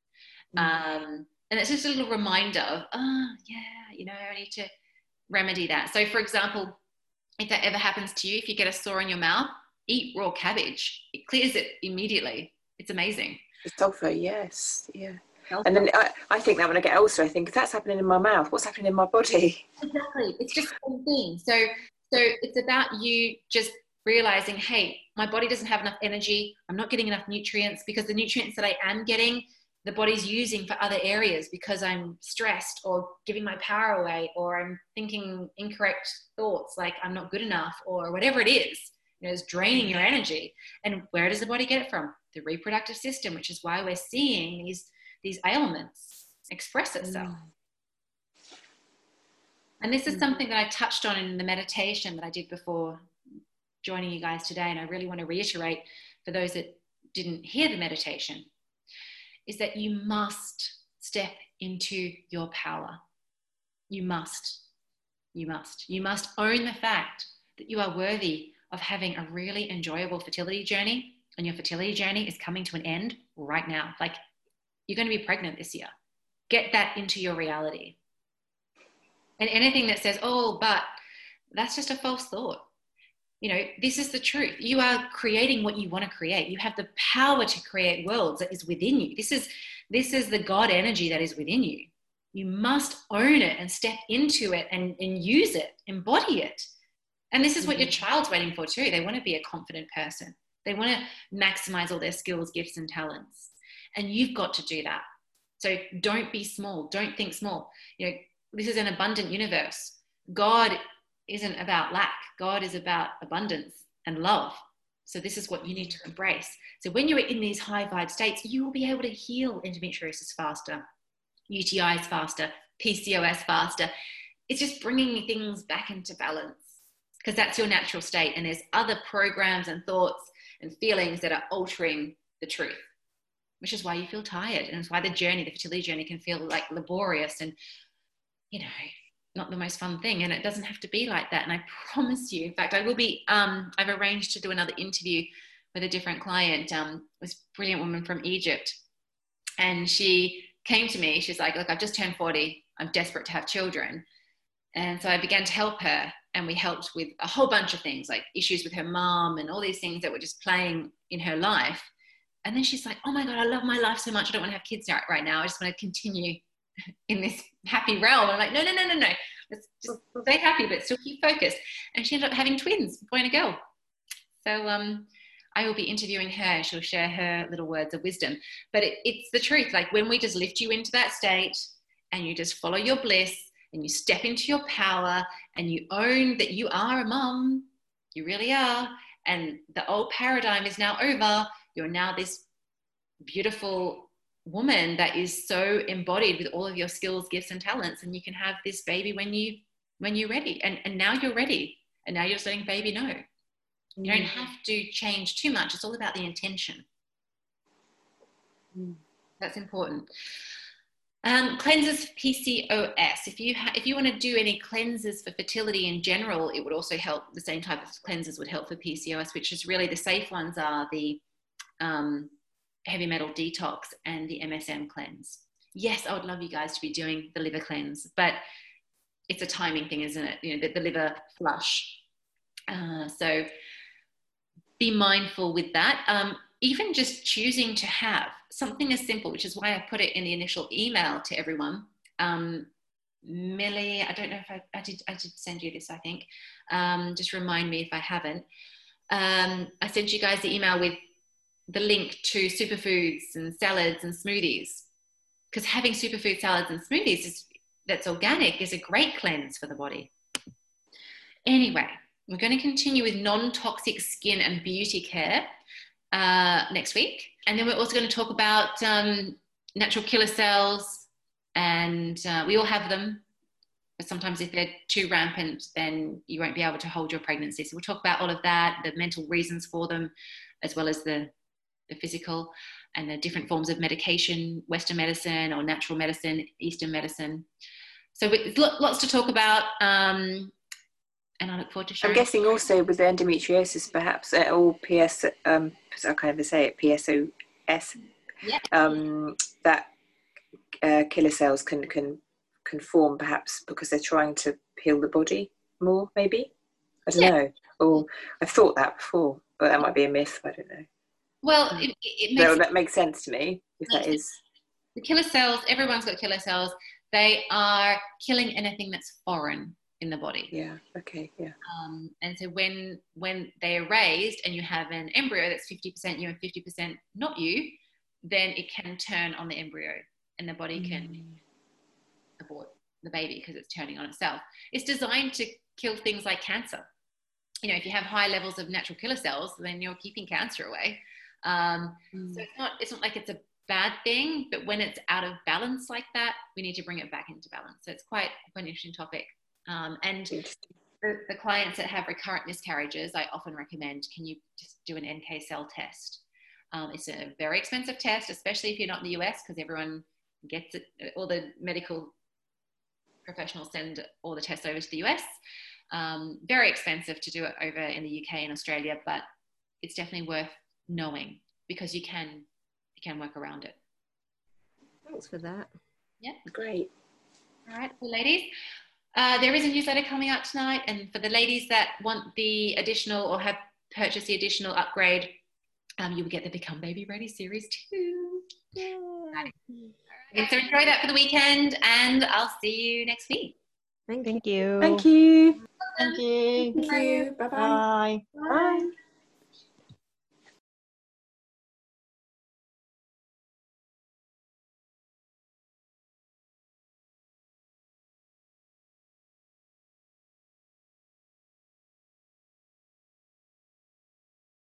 And it's just a little reminder of, I need to remedy that. So for example, if that ever happens to you, if you get a sore in your mouth, eat raw cabbage. It clears it immediately. It's amazing. The sulfur, yes, yeah. And then I think that when I get ulcer, I think if that's happening in my mouth, what's happening in my body? Exactly. It's just the same thing. So it's about you just realizing, hey, my body doesn't have enough energy. I'm not getting enough nutrients because the nutrients that I am getting, the body's using for other areas because I'm stressed or giving my power away or I'm thinking incorrect thoughts like I'm not good enough or whatever it is. It's draining your energy. And where does the body get it from? The reproductive system, which is why we're seeing these ailments express itself. And this is something that I touched on in the meditation that I did before joining you guys today, and I really want to reiterate for those that didn't hear the meditation, is that you must step into your power. You must own the fact that you are worthy of having a really enjoyable fertility journey, and your fertility journey is coming to an end right now. Like, you're going to be pregnant this year. Get that into your reality. And anything that says, but that's just a false thought. This is the truth. You are creating what you want to create. You have the power to create worlds that is within you. This is the God energy that is within you. You must own it and step into it and use it, embody it. And this is what your child's waiting for too. They want to be a confident person. They want to maximize all their skills, gifts, and talents. And you've got to do that. So don't be small. Don't think small. This is an abundant universe. God isn't about lack. God is about abundance and love. So this is what you need to embrace. So when you're in these high vibe states, you will be able to heal endometriosis faster, UTIs faster, PCOS faster. It's just bringing things back into balance because that's your natural state. And there's other programs and thoughts and feelings that are altering the truth, which is why you feel tired. And it's why the fertility journey can feel like laborious and, not the most fun thing. And it doesn't have to be like that. And I promise you, in fact, I will be, I've arranged to do another interview with a different client, this brilliant woman from Egypt. And she came to me. She's like, look, I've just turned 40. I'm desperate to have children. And so I began to help her. And we helped with a whole bunch of things, like issues with her mom and all these things that were just playing in her life. And then she's like, oh my God, I love my life so much. I don't want to have kids right now. I just want to continue in this happy realm. I'm like, no. Let's just stay happy, but still keep focused. And she ended up having twins, boy and a girl. So I will be interviewing her. She'll share her little words of wisdom. But it's the truth. Like when we just lift you into that state and you just follow your bliss and you step into your power and you own that you are a mom, you really are. And the old paradigm is now over. You're now this beautiful woman that is so embodied with all of your skills, gifts, and talents. And you can have this baby when you're ready. And now you're ready. And now you're just letting baby know. You don't have to change too much. It's all about the intention. That's important. Cleanses for PCOS. If you want to do any cleanses for fertility in general, it would also help. The same type of cleanses would help for PCOS, which is really the safe ones are the heavy metal detox and the MSM cleanse. Yes, I would love you guys to be doing the liver cleanse, but it's a timing thing, isn't it? You know, the liver flush. So be mindful with that. Even just choosing to have something as simple, which is why I put it in the initial email to everyone. Millie, I don't know if I did send you this, I think. Just remind me if I haven't. I sent you guys the email with the link to superfoods and salads and smoothies, because having superfood salads and smoothies that's organic is a great cleanse for the body. Anyway, we're going to continue with non-toxic skin and beauty care next week. And then we're also going to talk about natural killer cells, and we all have them, but sometimes if they're too rampant, then you won't be able to hold your pregnancy. So we'll talk about all of that, the mental reasons for them, as well as the physical, and the different forms of medication, Western medicine or natural medicine, Eastern medicine. So lots to talk about. And I look forward to sharing. I'm guessing also with the endometriosis, perhaps, or PS, I can't ever say it, PSOS, that killer cells can form perhaps because they're trying to heal the body more, maybe? I don't know. Or I've thought that before, but that might be a myth, I don't know. Well, that makes sense to me, if that is. The killer cells, everyone's got killer cells. They are killing anything that's foreign in the body. Yeah, okay, yeah. And so when they are raised and you have an embryo that's 50% you and 50% not you, then it can turn on the embryo and the body can abort the baby because it's turning on itself. It's designed to kill things like cancer. You know, if you have high levels of natural killer cells, then you're keeping cancer away. So it's not like it's a bad thing, but when it's out of balance like that, we need to bring it back into balance. So it's quite an interesting topic. And the clients that have recurrent miscarriages, I often recommend, can you just do an NK cell test? It's a very expensive test, especially if you're not in the US, because everyone gets it. All the medical professionals send all the tests over to the US. Very expensive to do it over in the UK and Australia, but it's definitely worth knowing because you can work around it. Thanks for that. Yeah, great. All right, well, ladies, there is a newsletter coming out tonight, and for the ladies that want the additional or have purchased the additional upgrade, you will get the Become Baby Ready series too. Yeah. And so enjoy that for the weekend, and I'll see you next week. Thank you. Thank you. Thank you. Thank you. Bye-bye. Bye. Bye.